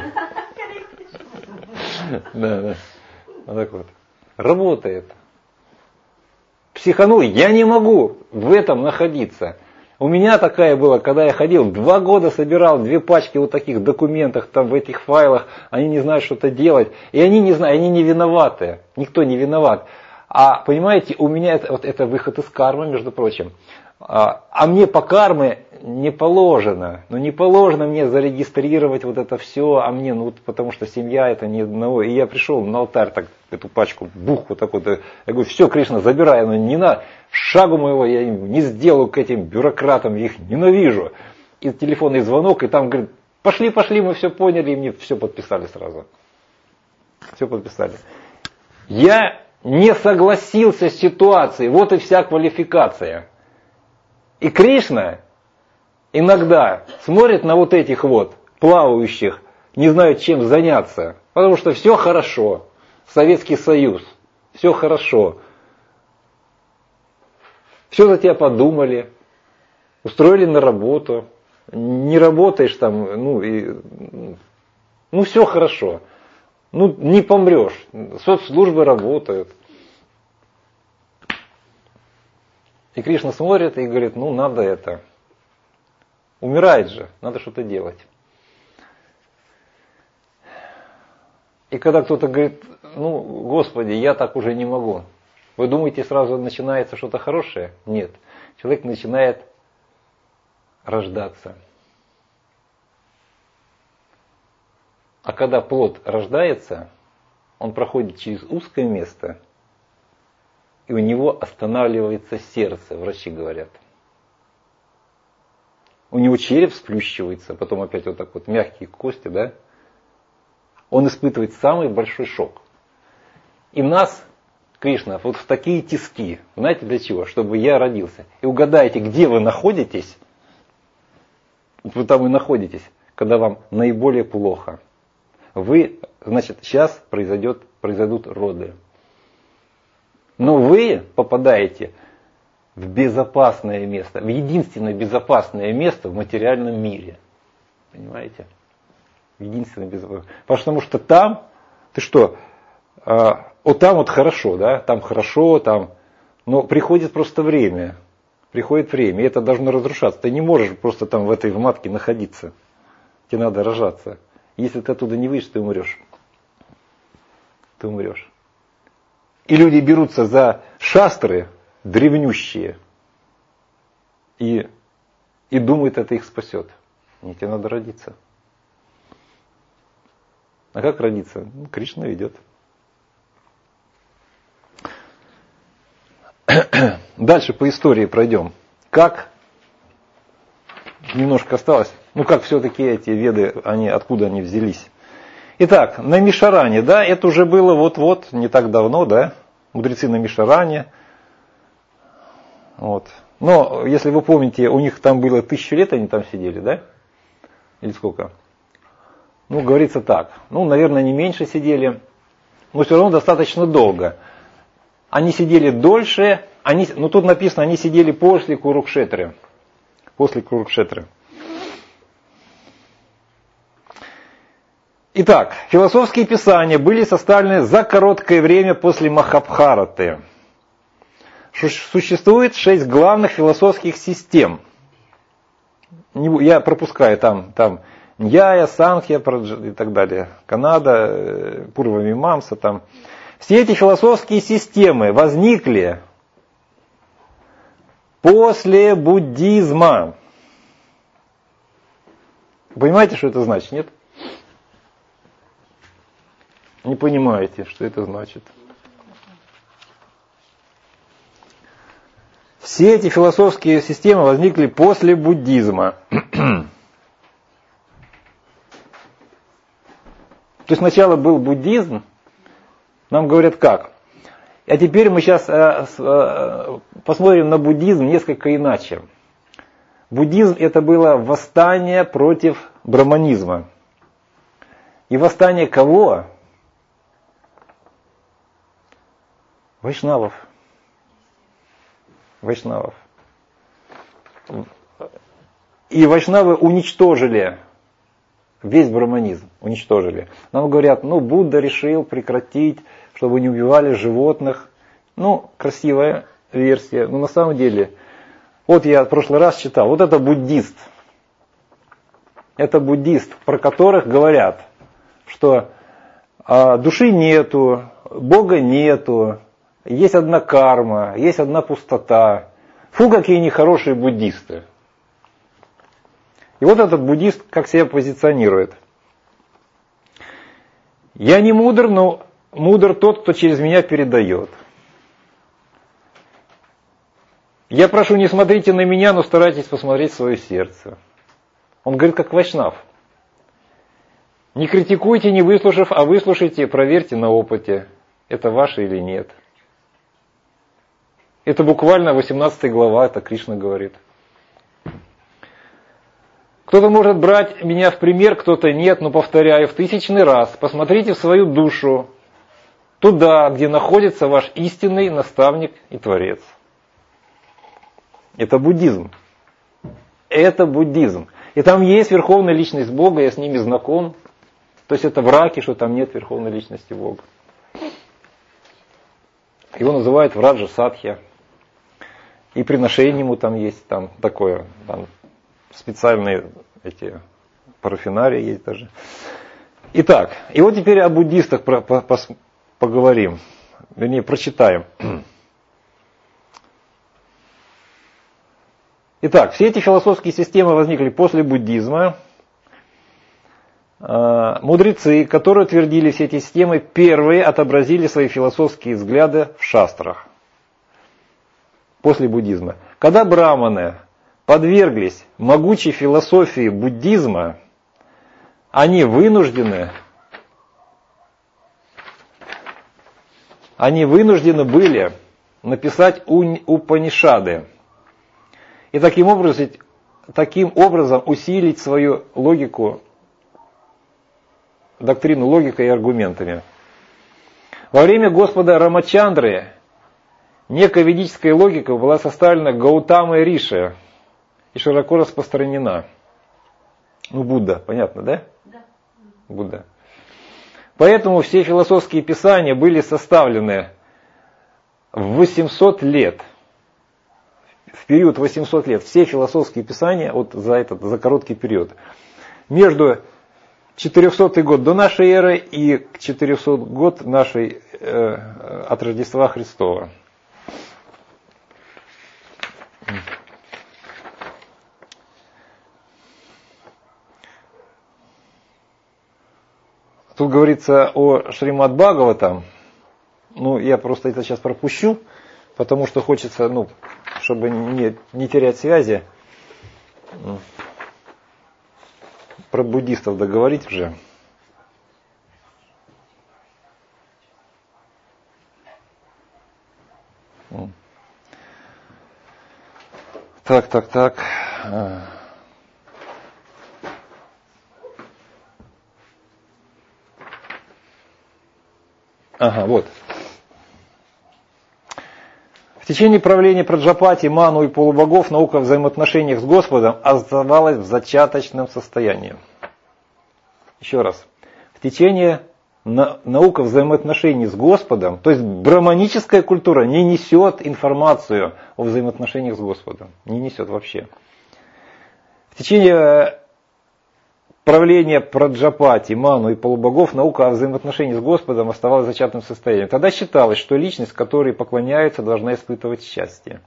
Да. Вот так вот. Работает. Психанул, я не могу в этом находиться. У меня такая была, когда я ходил, 2 года собирал 2 пачки вот таких документов там в этих файлах, они не знают, что-то делать, и они не знают, они не виноваты, никто не виноват. А понимаете, у меня это выход из кармы, между прочим. А мне по карме не положено. Не положено мне зарегистрировать вот это все, а мне, потому что семья это не одного. И я пришел на алтарь, так, эту пачку, бух, вот так вот. Я говорю, все, Кришна, забирай, не надо. Шагу моего я не сделаю к этим бюрократам, я их ненавижу. И телефонный звонок, и там говорит, пошли, мы все поняли, и мне все подписали сразу. Все подписали. Я не согласился с ситуацией, вот и вся квалификация. И Кришна иногда смотрит на вот этих вот плавающих, не знают чем заняться, потому что все хорошо, Советский Союз, все хорошо, все за тебя подумали, устроили на работу, не работаешь там, все хорошо, не помрешь, соцслужбы работают. И Кришна смотрит и говорит, надо это. Умирает же, надо что-то делать. И когда кто-то говорит, Господи, я так уже не могу. Вы думаете, сразу начинается что-то хорошее? Нет. Человек начинает рождаться. А когда плод рождается, он проходит через узкое место, и у него останавливается сердце, врачи говорят. У него череп сплющивается, потом опять вот так вот мягкие кости, да? Он испытывает самый большой шок. И нас, Кришна, вот в такие тиски, знаете для чего? Чтобы я родился. И угадайте, где вы находитесь, вы там и находитесь, когда вам наиболее плохо. Сейчас произойдут роды. Но вы попадаете в безопасное место, в единственное безопасное место в материальном мире. Понимаете? Единственное безопасное. Потому что там, ты что, там вот хорошо, да? Там хорошо, там Но приходит просто время. Приходит время, и это должно разрушаться. Ты не можешь просто там в этой матке находиться. Тебе надо рожаться. Если ты оттуда не выйдешь, ты умрешь. Ты умрешь. И люди берутся за шастры древнющие и думают, это их спасет. Нет, тебе надо родиться. А как родиться? Кришна ведет. Дальше по истории пройдем. Как, немножко осталось, как все-таки эти веды, откуда они взялись. Итак, на Мишаране, да, это уже было вот-вот, не так давно, да, мудрецы на Мишаране. Вот. Но, если вы помните, у них там было 1000 лет, они там сидели, да? Или сколько? Говорится так. Наверное, не меньше сидели, но все равно достаточно долго. Они сидели дольше, тут написано, они сидели после Курукшетры. После Курукшетры. Итак, философские писания были составлены за короткое время после Махабхараты. Существует 6 главных философских систем. Я пропускаю там Ньяя, Санхья и так далее. Канада, Пурва-мимамса там. Все эти философские системы возникли после буддизма. Понимаете, что это значит, нет? Не понимаете, что это значит. Все эти философские системы возникли после буддизма. То есть сначала был буддизм, нам говорят как. А теперь мы сейчас посмотрим на буддизм несколько иначе. Буддизм это было восстание против брахманизма. И восстание кого? Вайшнавов. И вайшнавы уничтожили весь брахманизм. Уничтожили. Нам говорят, Будда решил прекратить, чтобы не убивали животных. Красивая версия. Но на самом деле, вот я в прошлый раз читал, вот это буддист. Это буддист, про которых говорят, что души нету, Бога нету, есть одна карма, есть одна пустота. Фу, какие нехорошие буддисты. И вот этот буддист как себя позиционирует. Я не мудр, но мудр тот, кто через меня передает. Я прошу, не смотрите на меня, но старайтесь посмотреть в свое сердце. Он говорит, как вайшнав. Не критикуйте, не выслушав, а выслушайте, проверьте на опыте, это ваше или нет. Это буквально 18 глава, это Кришна говорит. Кто-то может брать меня в пример, кто-то нет, но повторяю в 1000-й раз. Посмотрите в свою душу, туда, где находится ваш истинный наставник и Творец. Это буддизм. Это буддизм. И там есть верховная личность Бога, я с ними знаком. То есть это враки, что там нет верховной личности Бога. Его называют Враджа Садхья. И приношение ему там есть, там такое, там специальные эти парафинарии есть даже. Итак, и вот теперь о буддистах поговорим. Вернее, прочитаем. Итак, все эти философские системы возникли после буддизма. Мудрецы, которые утвердили все эти системы, первые отобразили свои философские взгляды в шастрах. После буддизма. Когда браманы подверглись могучей философии буддизма, они вынуждены были написать Упанишады. И таким образом усилить свою логику, доктрину логикой и аргументами. Во время Господа Рамачандры некая ведическая логика была составлена Гаутамой Риши и широко распространена. Будда, понятно, да? Да. Будда. Поэтому все философские писания были составлены в 800 лет, в период 800 лет, все философские писания вот за короткий период, между 400 год до нашей эры и 400 год нашей от Рождества Христова. Тут говорится о Шримад Бхагаватам. Ну, я просто это сейчас пропущу, потому что хочется, чтобы не терять связи, про буддистов договорить уже. Так. Ага, вот. В течение правления Праджапати, Ману и полубогов наука о взаимоотношениях с Господом оставалась в зачаточном состоянии. Еще раз. В течение наука взаимоотношений с Господом, то есть браманическая культура не несет информацию о взаимоотношениях с Господом. Не несет вообще. В течение правления Праджапати, Ману и полубогов наука о взаимоотношениях с Господом оставалась в зачаточном состоянии. Тогда считалось, что личность, которой поклоняется, должна испытывать счастье.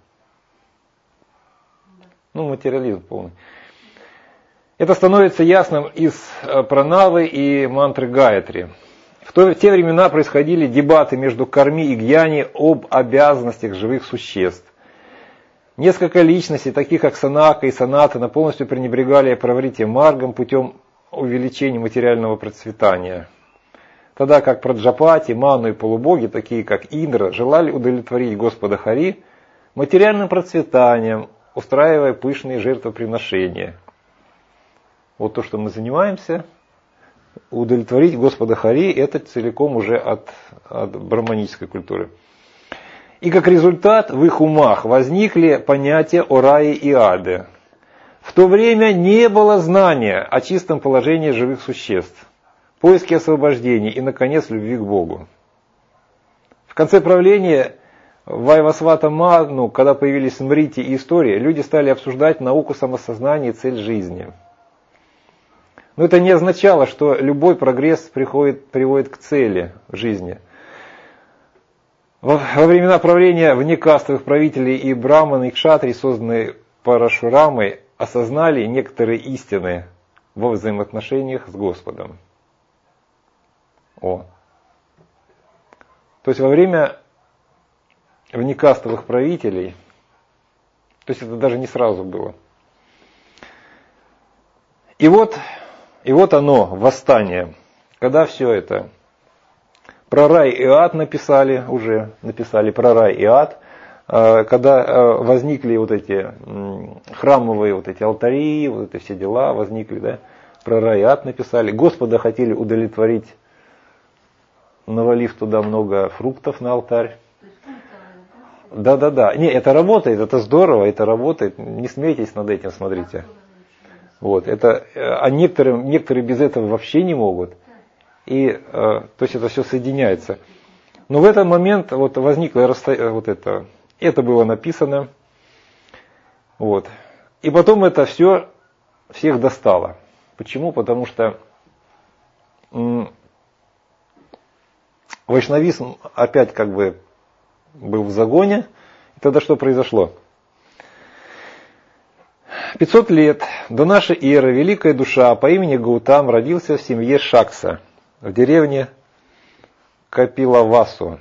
Материализм полный. Это становится ясным из пранавы и мантры Гаятри. В те времена происходили дебаты между Карми и Гьяни об обязанностях живых существ. Несколько личностей, таких как Санака и Санатана, полностью пренебрегали правритья маргом путем увеличения материального процветания. Тогда как Праджапати, Ману и полубоги, такие как Индра, желали удовлетворить Господа Хари материальным процветанием, устраивая пышные жертвоприношения. Вот то, что мы занимаемся, удовлетворить Господа Хари, это целиком уже от браманической культуры. И как результат в их умах возникли понятия о рае и аде. В то время не было знания о чистом положении живых существ, поиске освобождения и, наконец, любви к Богу. В конце правления Вайвасвата Ману, когда появились смрити и истории, люди стали обсуждать науку самосознания и цель жизни. Но это не означало, что любой прогресс приводит к цели в жизни. Во времена правления внекастовых правителей и браманы, и кшатри, созданные Парашурамой, осознали некоторые истины во взаимоотношениях с Господом. То есть во время внекастовых правителей, то есть это даже не сразу было. И вот оно, восстание, когда все это. Про рай и ад написали про рай и ад, когда возникли вот эти храмовые вот эти алтари, вот эти все дела возникли, да, про рай и ад написали. Господа хотели удовлетворить, навалив туда много фруктов на алтарь. Да. Не, это работает, это здорово, это работает. Не смейтесь над этим, смотрите. А некоторые без этого вообще не могут. То есть это все соединяется. Но в этот момент возникло это было написано. И потом это все всех достало. Почему? Потому что вайшнавизм опять был в загоне. И тогда что произошло? 500 лет до нашей эры великая душа по имени Гаутам родился в семье Шакса в деревне Капилавасу.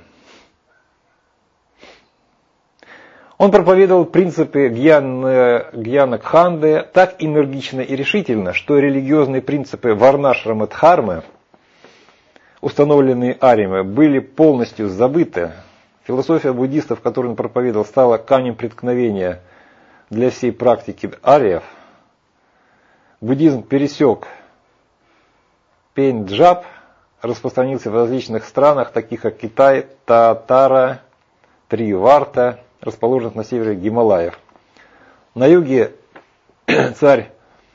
Он проповедовал принципы Гьяна-Кханды так энергично и решительно, что религиозные принципы Варнашрама-Дхармы, установленные ариями, были полностью забыты. Философия буддистов, которую он проповедовал, стала камнем преткновения для всей практики ариев. Буддизм пересек Пенджаб, распространился в различных странах, таких как Китай, Татара, Триварта, расположенных на севере Гималаев. На юге царь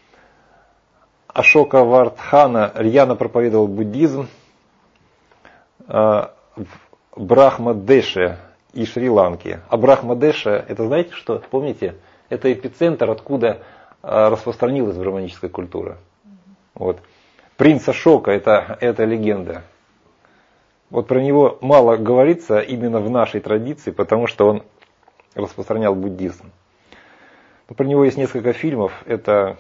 Ашока Вардхана рьяно проповедовал буддизм в Брахмадеше и Шри-Ланки. А Брахмадеша, это знаете что? Помните? Это эпицентр, откуда распространилась браманическая культура. Вот. Принц Ашока, это легенда. Вот про него мало говорится именно в нашей традиции, потому что он распространял буддизм. Но про него есть несколько фильмов, это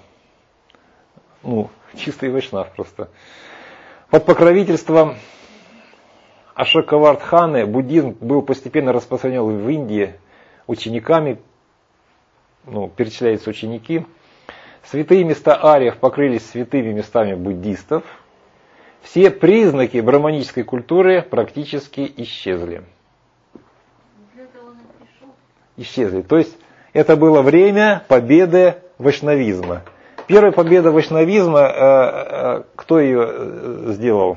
чистый вайшнав просто. Под покровительством Ашокавардханы буддизм был постепенно распространен в Индии учениками, перечисляются ученики. Святые места ариев покрылись святыми местами буддистов. Все признаки браманической культуры практически исчезли. Исчезли. То есть это было время победы вайшнавизма. Первая победа вайшнавизма, кто ее сделал?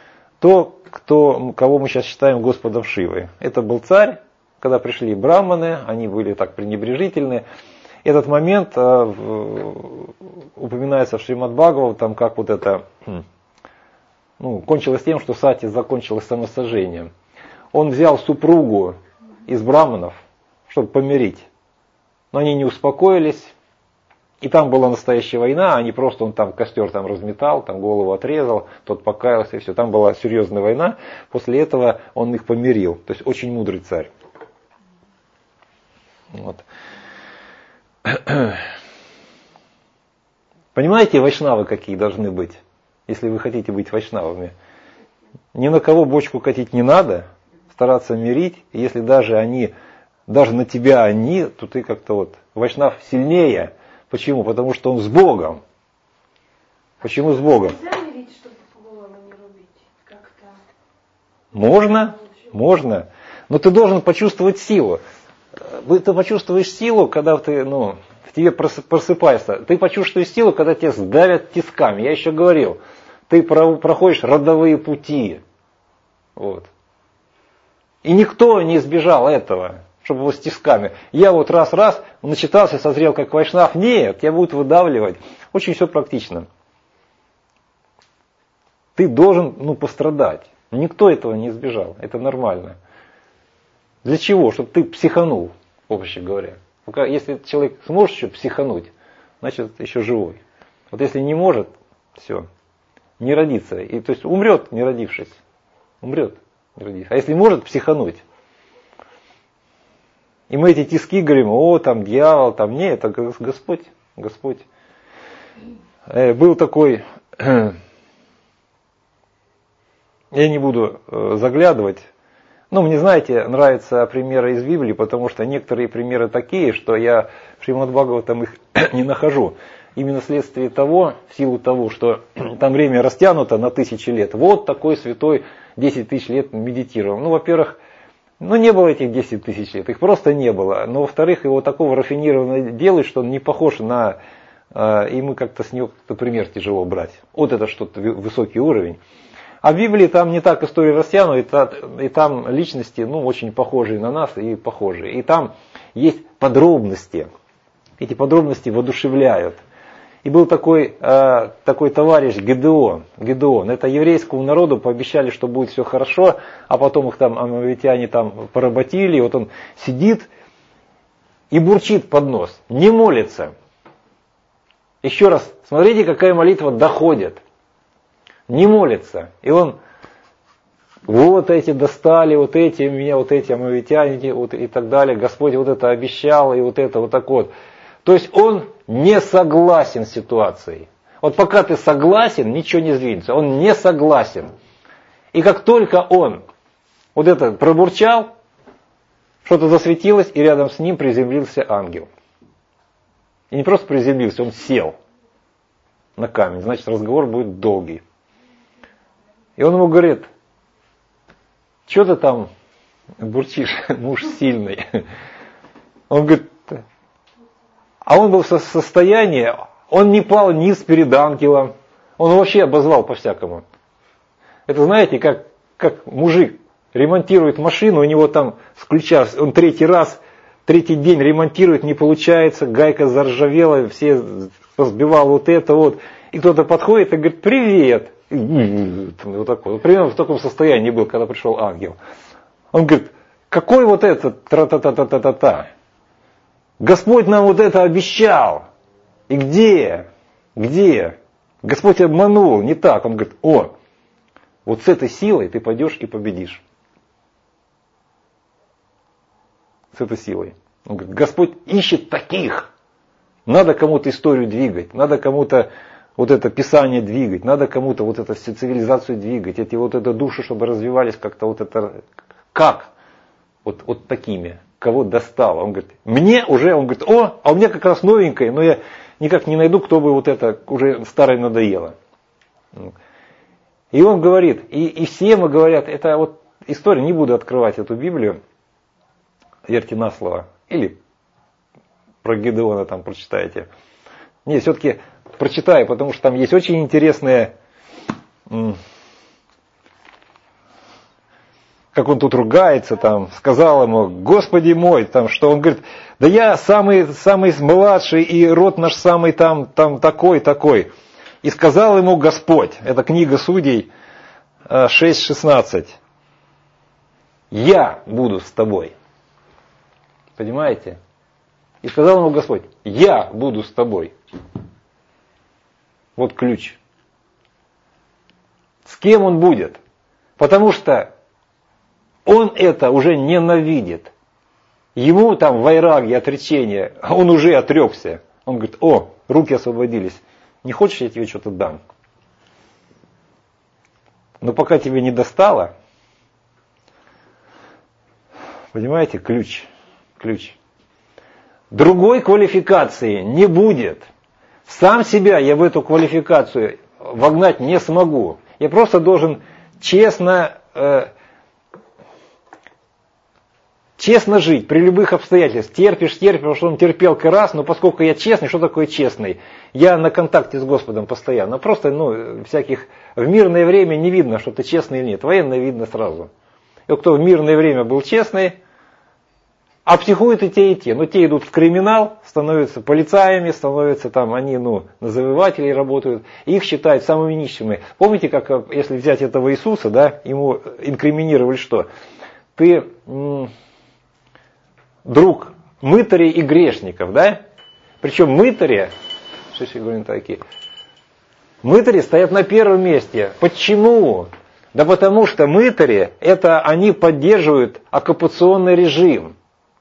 Кого мы сейчас считаем Господом Шивой. Это был царь, когда пришли браманы, они были так пренебрежительны. Этот момент упоминается в Шримад Бхагаватам, как вот это кончилось тем, что сати закончилось самосожжением. Он взял супругу из браманов, чтобы помирить. Но они не успокоились. И там была настоящая война, он там костер разметал, голову отрезал, тот покаялся и все. Там была серьезная война. После этого он их помирил. То есть очень мудрый царь. Вот. Понимаете, вайшнавы какие должны быть, если вы хотите быть вайшнавами? Ни на кого бочку катить не надо, стараться мирить. Если даже на тебя то ты как-то вайшнав сильнее. Почему? Потому что он с Богом. Почему с Богом? Нельзя мирить, чтобы голову не рубить как-то? Можно. Но ты должен почувствовать силу. Ты почувствуешь силу, когда ты, в тебе просыпаешься. Ты почувствуешь силу, когда тебя сдавят тисками. Я еще говорил, ты проходишь родовые пути. Вот. И никто не избежал этого, чтобы с тисками. Я раз начитался, созрел как вайшнав. Нет, тебя будут выдавливать. Очень все практично. Ты должен пострадать. Никто этого не избежал. Это нормально. Для чего? Чтобы ты психанул, проще говоря. Если человек сможет еще психануть, значит еще живой. Вот если не может, все, не родится. То есть умрет, не родившись. Умрет, не родившись. А если может психануть, и мы эти тиски говорим, там дьявол, нет, это Господь. Был такой, я не буду заглядывать, мне, знаете, нравятся примеры из Библии, потому что некоторые примеры такие, что я в Шримад Бхагаватам их не нахожу. Именно вследствие того, в силу того, что там время растянуто на 1000 лет. Вот такой святой 10 000 лет медитировал. Во-первых, не было этих 10 000 лет, их просто не было. Но, во-вторых, его такого рафинированного делают, что он не похож на... И мы как-то с него пример тяжело брать. Вот это что-то высокий уровень. А в Библии там не так история растянута, и там личности очень похожие на нас и похожие. И там есть подробности. Эти подробности воодушевляют. И был такой товарищ Гедеон. Это еврейскому народу пообещали, что будет все хорошо, а потом их амавитяне поработили. И вот он сидит и бурчит под нос, не молится. Еще раз, смотрите, какая молитва доходит. Не молится. И он, эти достали, меня, эти амавитяне, и так далее. Господь это обещал, и это так вот. То есть он не согласен с ситуацией. Пока ты согласен, ничего не сдвинется. Он не согласен. И как только он это пробурчал, что-то засветилось, и рядом с ним приземлился ангел. И не просто приземлился, он сел на камень. Значит, разговор будет долгий. И он ему говорит, что ты там бурчишь, муж сильный. Он говорит, а он был в состоянии, он не пал низ перед ангелом, он вообще обозвал по-всякому. Это знаете, как мужик ремонтирует машину, у него там с ключа, он третий день ремонтирует, не получается, гайка заржавела, все сбивал и кто-то подходит и говорит, привет. Примерно в таком состоянии был, когда пришел ангел. Он говорит, какой вот этот тра-та-та-та-та-та-та? Господь нам вот это обещал. И где? Где? Господь обманул, не так. Он говорит, вот с этой силой ты пойдешь и победишь. С этой силой. Он говорит, Господь ищет таких. Надо кому-то историю двигать, надо кому-то вот это Писание двигать, надо кому-то вот эту всю цивилизацию двигать, эти вот это души, чтобы развивались как-то вот это. Как? Вот такими. Кого достало. Он говорит, мне уже, он говорит, а у меня как раз новенькое, но я никак не найду, кто бы вот это уже старое надоело. И он говорит, и все ему говорят, это вот история, не буду открывать эту Библию, верьте на слово, или про Гедеона там прочитаете. Не, все-таки прочитаю, потому что там есть очень интересные, как он тут ругается, там, сказал ему, Господи мой, там, что он говорит, да я самый младший, и род наш самый там такой. И сказал ему Господь, это книга Судей 6:16, я буду с тобой. Понимаете? И сказал ему Господь, я буду с тобой. Вот ключ. С кем он будет? Потому что он это уже ненавидит. Ему там вайраги, отречение, он уже отрекся. Он говорит, руки освободились. Не хочешь, я тебе что-то дам? Но пока тебе не достало, понимаете, ключ. Другой квалификации не будет. Сам себя я в эту квалификацию вогнать не смогу. Я просто должен честно жить при любых обстоятельствах. Терпишь, потому что он терпел раз, но поскольку я честный, что такое честный? Я на контакте с Господом постоянно. Просто, всяких в мирное время не видно, что ты честный или нет. Военное видно сразу. И кто в мирное время был честный, а психуют и те. Но те идут в криминал, становятся полицаями, становятся там, они, на завоевателей работают. Их считают самыми нищими. Помните, как, если взять этого Иисуса, да, ему инкриминировали что? Ты друг мытарей и грешников, да? Причем мытари стоят на первом месте. Почему? Да потому что мытари, они поддерживают оккупационный режим.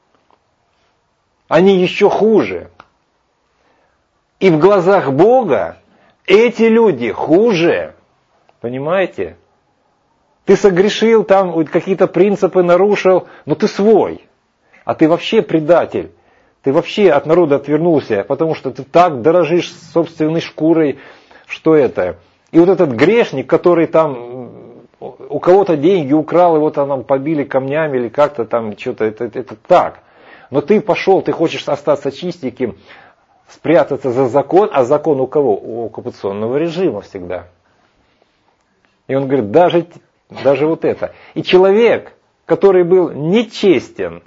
Они еще хуже. И в глазах Бога эти люди хуже. Понимаете? Ты согрешил, там какие-то принципы нарушил, но ты свой. А ты вообще предатель. Ты вообще от народа отвернулся, потому что ты так дорожишь собственной шкурой, что это. И вот этот грешник, который там у кого-то деньги украл, его там побили камнями или как-то там что-то, это так. Но ты пошел, ты хочешь остаться чистеньким, спрятаться за закон, а закон у кого? У оккупационного режима всегда. И он говорит, даже вот это. И человек, который был нечестен,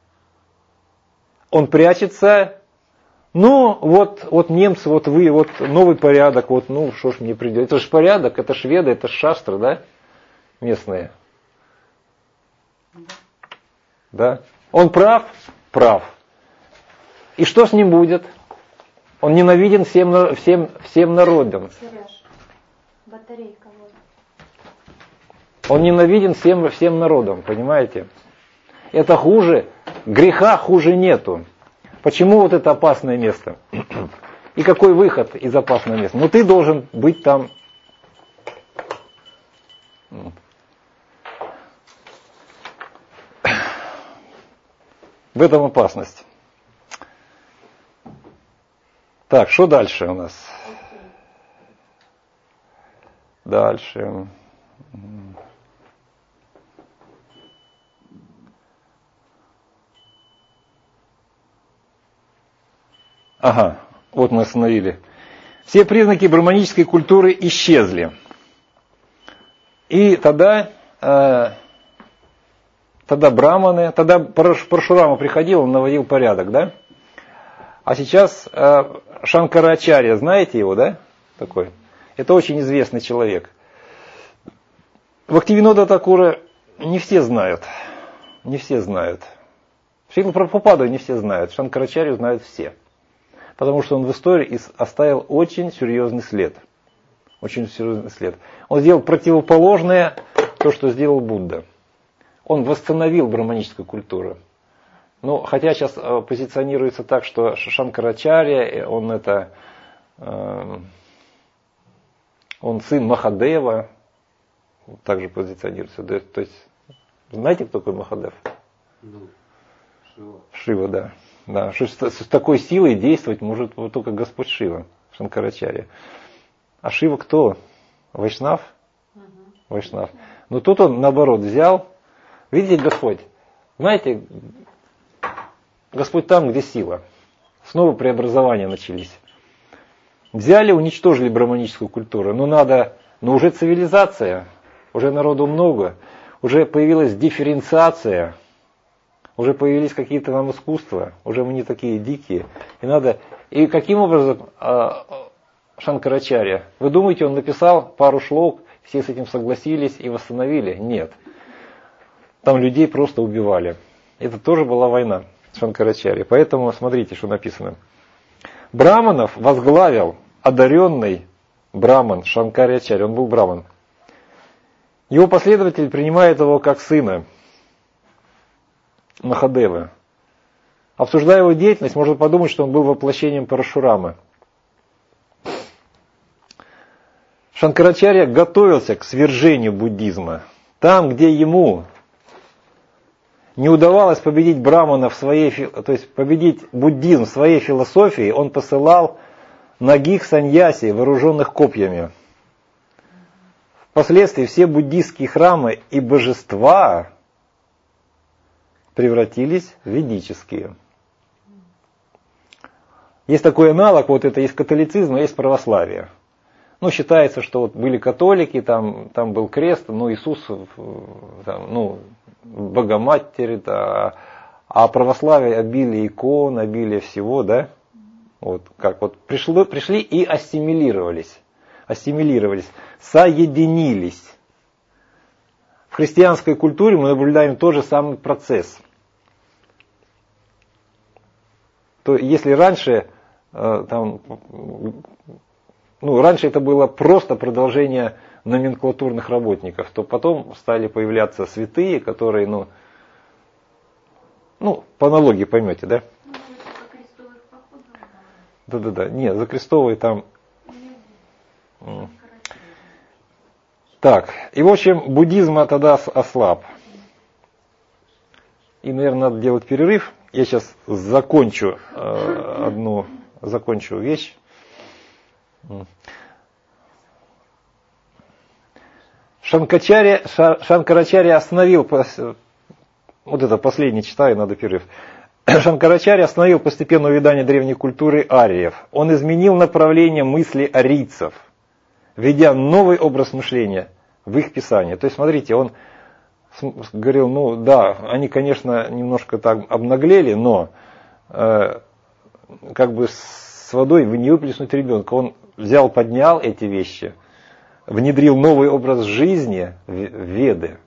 он прячется, вот немцы, вот вы, вот новый порядок, что ж мне придет. Это же порядок, это шведы, это шастры, да, местные. Да. Он прав? Прав. И что с ним будет? Он ненавиден всем народам. Он ненавиден всем народам, понимаете? Это хуже, греха хуже нету. Почему вот это опасное место? И какой выход из опасного места? Ты должен быть там. В этом опасность. Так, что дальше у нас? Дальше. Ага, вот мы остановили. Все признаки брахманической культуры исчезли. И тогда браманы, тогда Парашурама приходил, он наводил порядок, да? А сейчас Шанкарачарья, знаете его, да? Такой. Это очень известный человек. Бхактивинода Такура не все знают. не все знают. Шрилу Прабхупаду не все знают. Шанкарачарью знают все. Потому что он в истории оставил очень серьезный след. Очень серьезный след. Он сделал противоположное то, что сделал Будда. Он восстановил браманическую культуру. Ну, хотя сейчас позиционируется так, что Шанкарачарья, он сын Махадева, также позиционируется. То есть, знаете, кто такой Махадев? Шива, да. Да, что с такой силой действовать может только Господь Шива, Шанкарачарья. А Шива кто? Вайшнав? Вайшнав. Но тут он наоборот взял. Видите, Господь? Знаете, Господь там, где сила. Снова преобразования начались. Взяли, уничтожили браманическую культуру. Но уже цивилизация, уже народу много, уже появилась дифференциация. Уже появились какие-то нам искусства, уже мы не такие дикие. И каким образом Шанкарачарья? Вы думаете, он написал пару шлок, все с этим согласились и восстановили? Нет. Там людей просто убивали. Это тоже была война Шанкарачарьи. Поэтому смотрите, что написано. Браманов возглавил одаренный браман Шанкарачарья. Он был браман. Его последователь принимает его как сына Махадевы. Обсуждая его деятельность, можно подумать, что он был воплощением Парашурамы. Шанкарачарья готовился к свержению буддизма. Там, где ему не удавалось победить браманов то есть победить буддизм в своей философии, он посылал нагих саньяси, вооруженных копьями. Впоследствии все буддистские храмы и божества превратились в ведические. Есть такой аналог, вот это есть католицизм, а есть православие. Ну, считается, что вот были католики, там был крест, но Иисус, Богоматерь, да, а православие обилие икон, обилие всего, да? Вот как вот пришли и ассимилировались, соединились. В христианской культуре мы наблюдаем тот же самый процесс. То если раньше раньше это было просто продолжение номенклатурных работников, то потом стали появляться святые, которые, по аналогии поймете, да? Да. Нет, за крестовые там. Так, и в общем, буддизм тогда ослаб. И, наверное, надо делать перерыв. Я сейчас закончу вещь. Шанкарачарья остановил, вот это последнее читаю, надо перерыв. Шанкарачарья остановил постепенное увядание древней культуры ариев. Он изменил направление мысли арийцев, введя новый образ мышления в их писание. То есть, смотрите, он говорил, они, конечно, немножко так обнаглели, но как бы с водой вы не выплеснуть ребенка. Он взял, поднял эти вещи, внедрил новый образ жизни в Веды.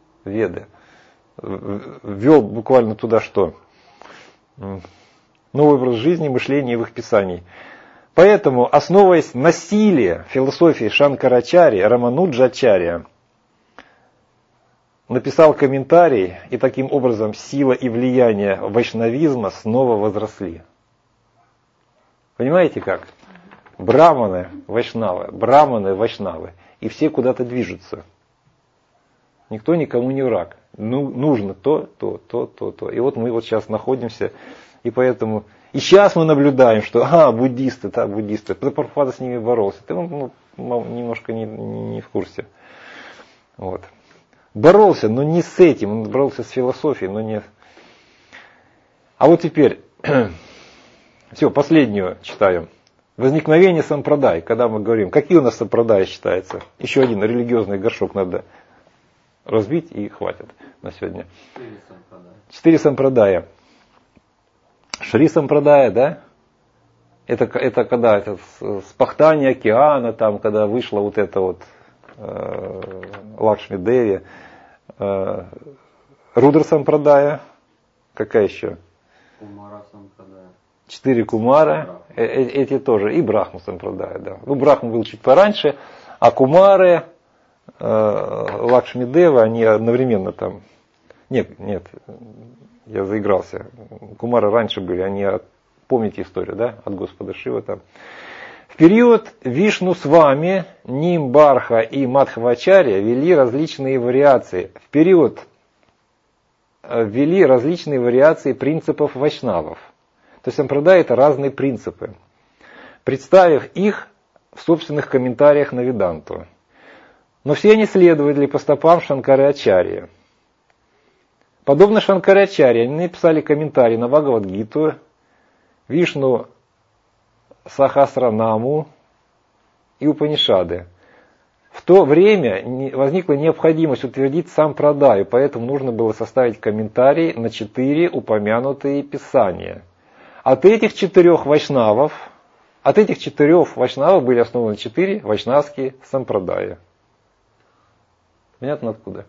Ввел буквально туда что? Новый образ жизни, мышления в их писаний. Поэтому, основываясь на силе философии Шанкарачарьи, Рамануджачарья написал комментарий, и таким образом сила и влияние вайшнавизма снова возросли. Понимаете как? Браманы, вайшнавы, и все куда-то движутся. Никто никому не враг. Нужно то. И вот мы сейчас находимся, и поэтому... И сейчас мы наблюдаем, что, буддисты. Прабхупада с ними боролся. Ты немножко не в курсе. Вот. Боролся, но не с этим. Он боролся с философией, но не... А вот теперь... Все, последнюю читаю. Возникновение сампрадай, когда мы говорим, какие у нас сампрадай считаются. Еще один религиозный горшок надо разбить и хватит на сегодня. 4 сампрадая. Шри сампрадая, да? Это когда с пахтания океана, там, когда вышла вот эта вот Лакшми Деви, Рудра Сампрадая. Какая еще? Кумара Сампрадая. 4 Кумара. Эти тоже. И Брахма Сампрадая, да. Ну, Брахма был чуть пораньше, а Кумары, Лакшмидева, они одновременно там. Нет, я заигрался. Кумары раньше были, они, помните историю, да, от Господа Шива там. В период Вишну Свами, Нимбарха и Мадхавачарья ввели различные вариации принципов вайшнавов. То есть Сампрадай — это разные принципы, представив их в собственных комментариях на Веданту. Но все они следовали по стопам Шанкарачарьи. Подобно Шанкарачарье, они написали комментарии на Бхагавад-гиту, Вишну Сахасранаму и Упанишады. В то время возникла необходимость утвердить Сампрадаю, поэтому нужно было составить комментарий на 4 упомянутые писания. От этих 4 вайшнавов были основаны 4 вайшнавские сампрадаи. Понятно откуда?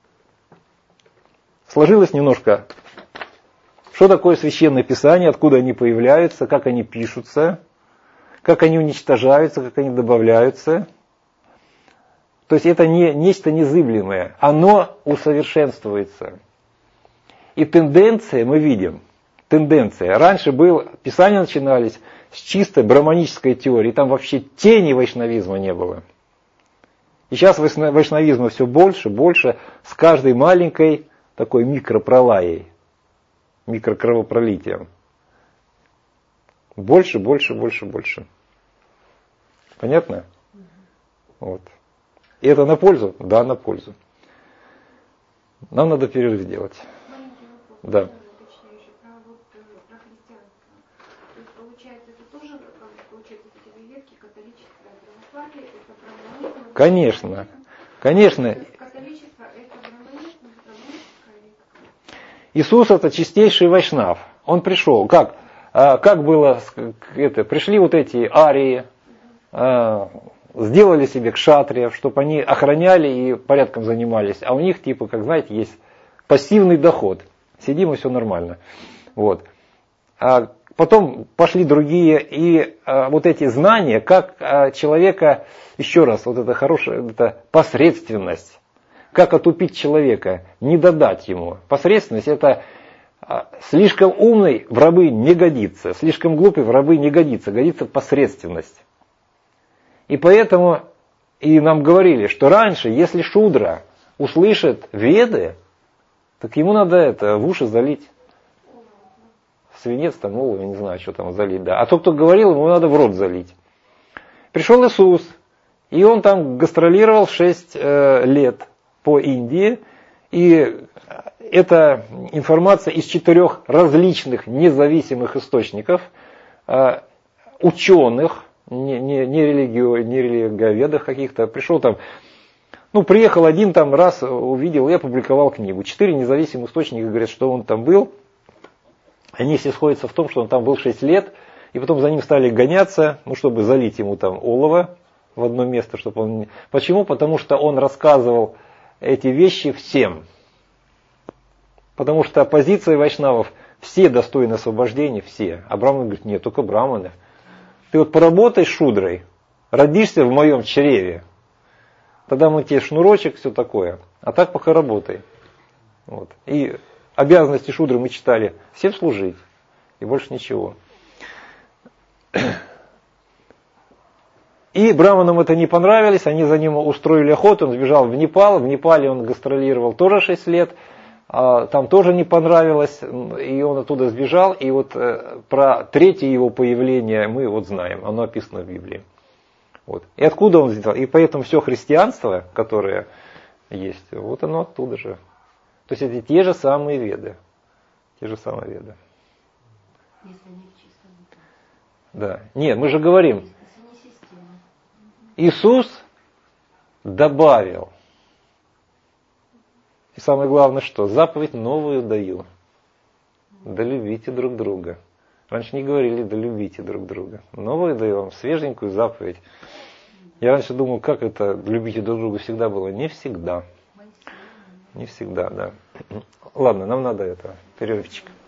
Сложилось немножко, что такое священное писание, откуда они появляются, как они пишутся, как они уничтожаются, как они добавляются. То есть это не нечто незыблемое, оно усовершенствуется. И тенденции мы видим. Раньше писания начинались с чистой браманической теории, там вообще тени вайшнавизма не было. И сейчас вайшнавизма все больше, с каждой маленькой такой микропролаей, микрокровопролитием. Больше. Понятно? Вот. И это на пользу? Да, на пользу. Нам надо перерыв сделать. Да. Про христианство. То есть получается, это тоже, получается, эти ветки, католичество и православие, это браманизм? Конечно. Католичество это браманизм, браманистская. Иисус — это чистейший вайшнав. Он пришел. Как было, пришли вот эти арии, сделали себе кшатриев, чтобы они охраняли и порядком занимались. А у них, типа, как знаете, есть пассивный доход. Сидим и все нормально. Вот. А потом пошли другие, и вот эти знания, как человека, еще раз, вот это хорошая, это посредственность. Как отупить человека, не додать ему. Посредственность — это слишком умный в рабы не годится, слишком глупый в рабы не годится, годится посредственность. И поэтому и нам говорили, что раньше, если шудра услышит веды, так ему надо в уши залить. Свинец там, я не знаю, что там залить, да. А тот, кто говорил, ему надо в рот залить. Пришел Иисус, и он там гастролировал 6 лет по Индии, и эта информация из 4 различных независимых источников, ученых, не религиоведов каких-то, пришел там, приехал один там раз, увидел и опубликовал книгу. 4 независимых источника говорят, что он там был. Они все сходятся в том, что он там был 6 лет, и потом за ним стали гоняться, чтобы залить ему там олово в одно место, чтобы он... Почему? Потому что он рассказывал эти вещи всем. Потому что позиция вайшнавов, все достойны освобождения, все. А браманы говорят, нет, только браманы. Ты вот поработай шудрой, родишься в моем чреве, тогда мы тебе шнурочек, все такое. А так пока работай. Вот. И обязанности шудры мы читали, всем служить. И больше ничего. И браманам это не понравилось, они за ним устроили охоту, он сбежал в Непал. В Непале он гастролировал тоже 6 лет. Там тоже не понравилось, и он оттуда сбежал. И вот про 3-е его появление мы знаем, оно описано в Библии. Вот. И откуда он взял? И поэтому все христианство, которое есть, вот оно оттуда же. То есть это те же самые веды. Если они в чистом виде. Да. Нет, мы же говорим, Иисус добавил. И самое главное, что? Заповедь новую даю. Да любите друг друга. Раньше не говорили, да любите друг друга. Новую даю вам, свеженькую заповедь. Я раньше думал, как это любите друг друга всегда было. Не всегда. Не всегда, да. Ладно, нам надо это, перерывчик.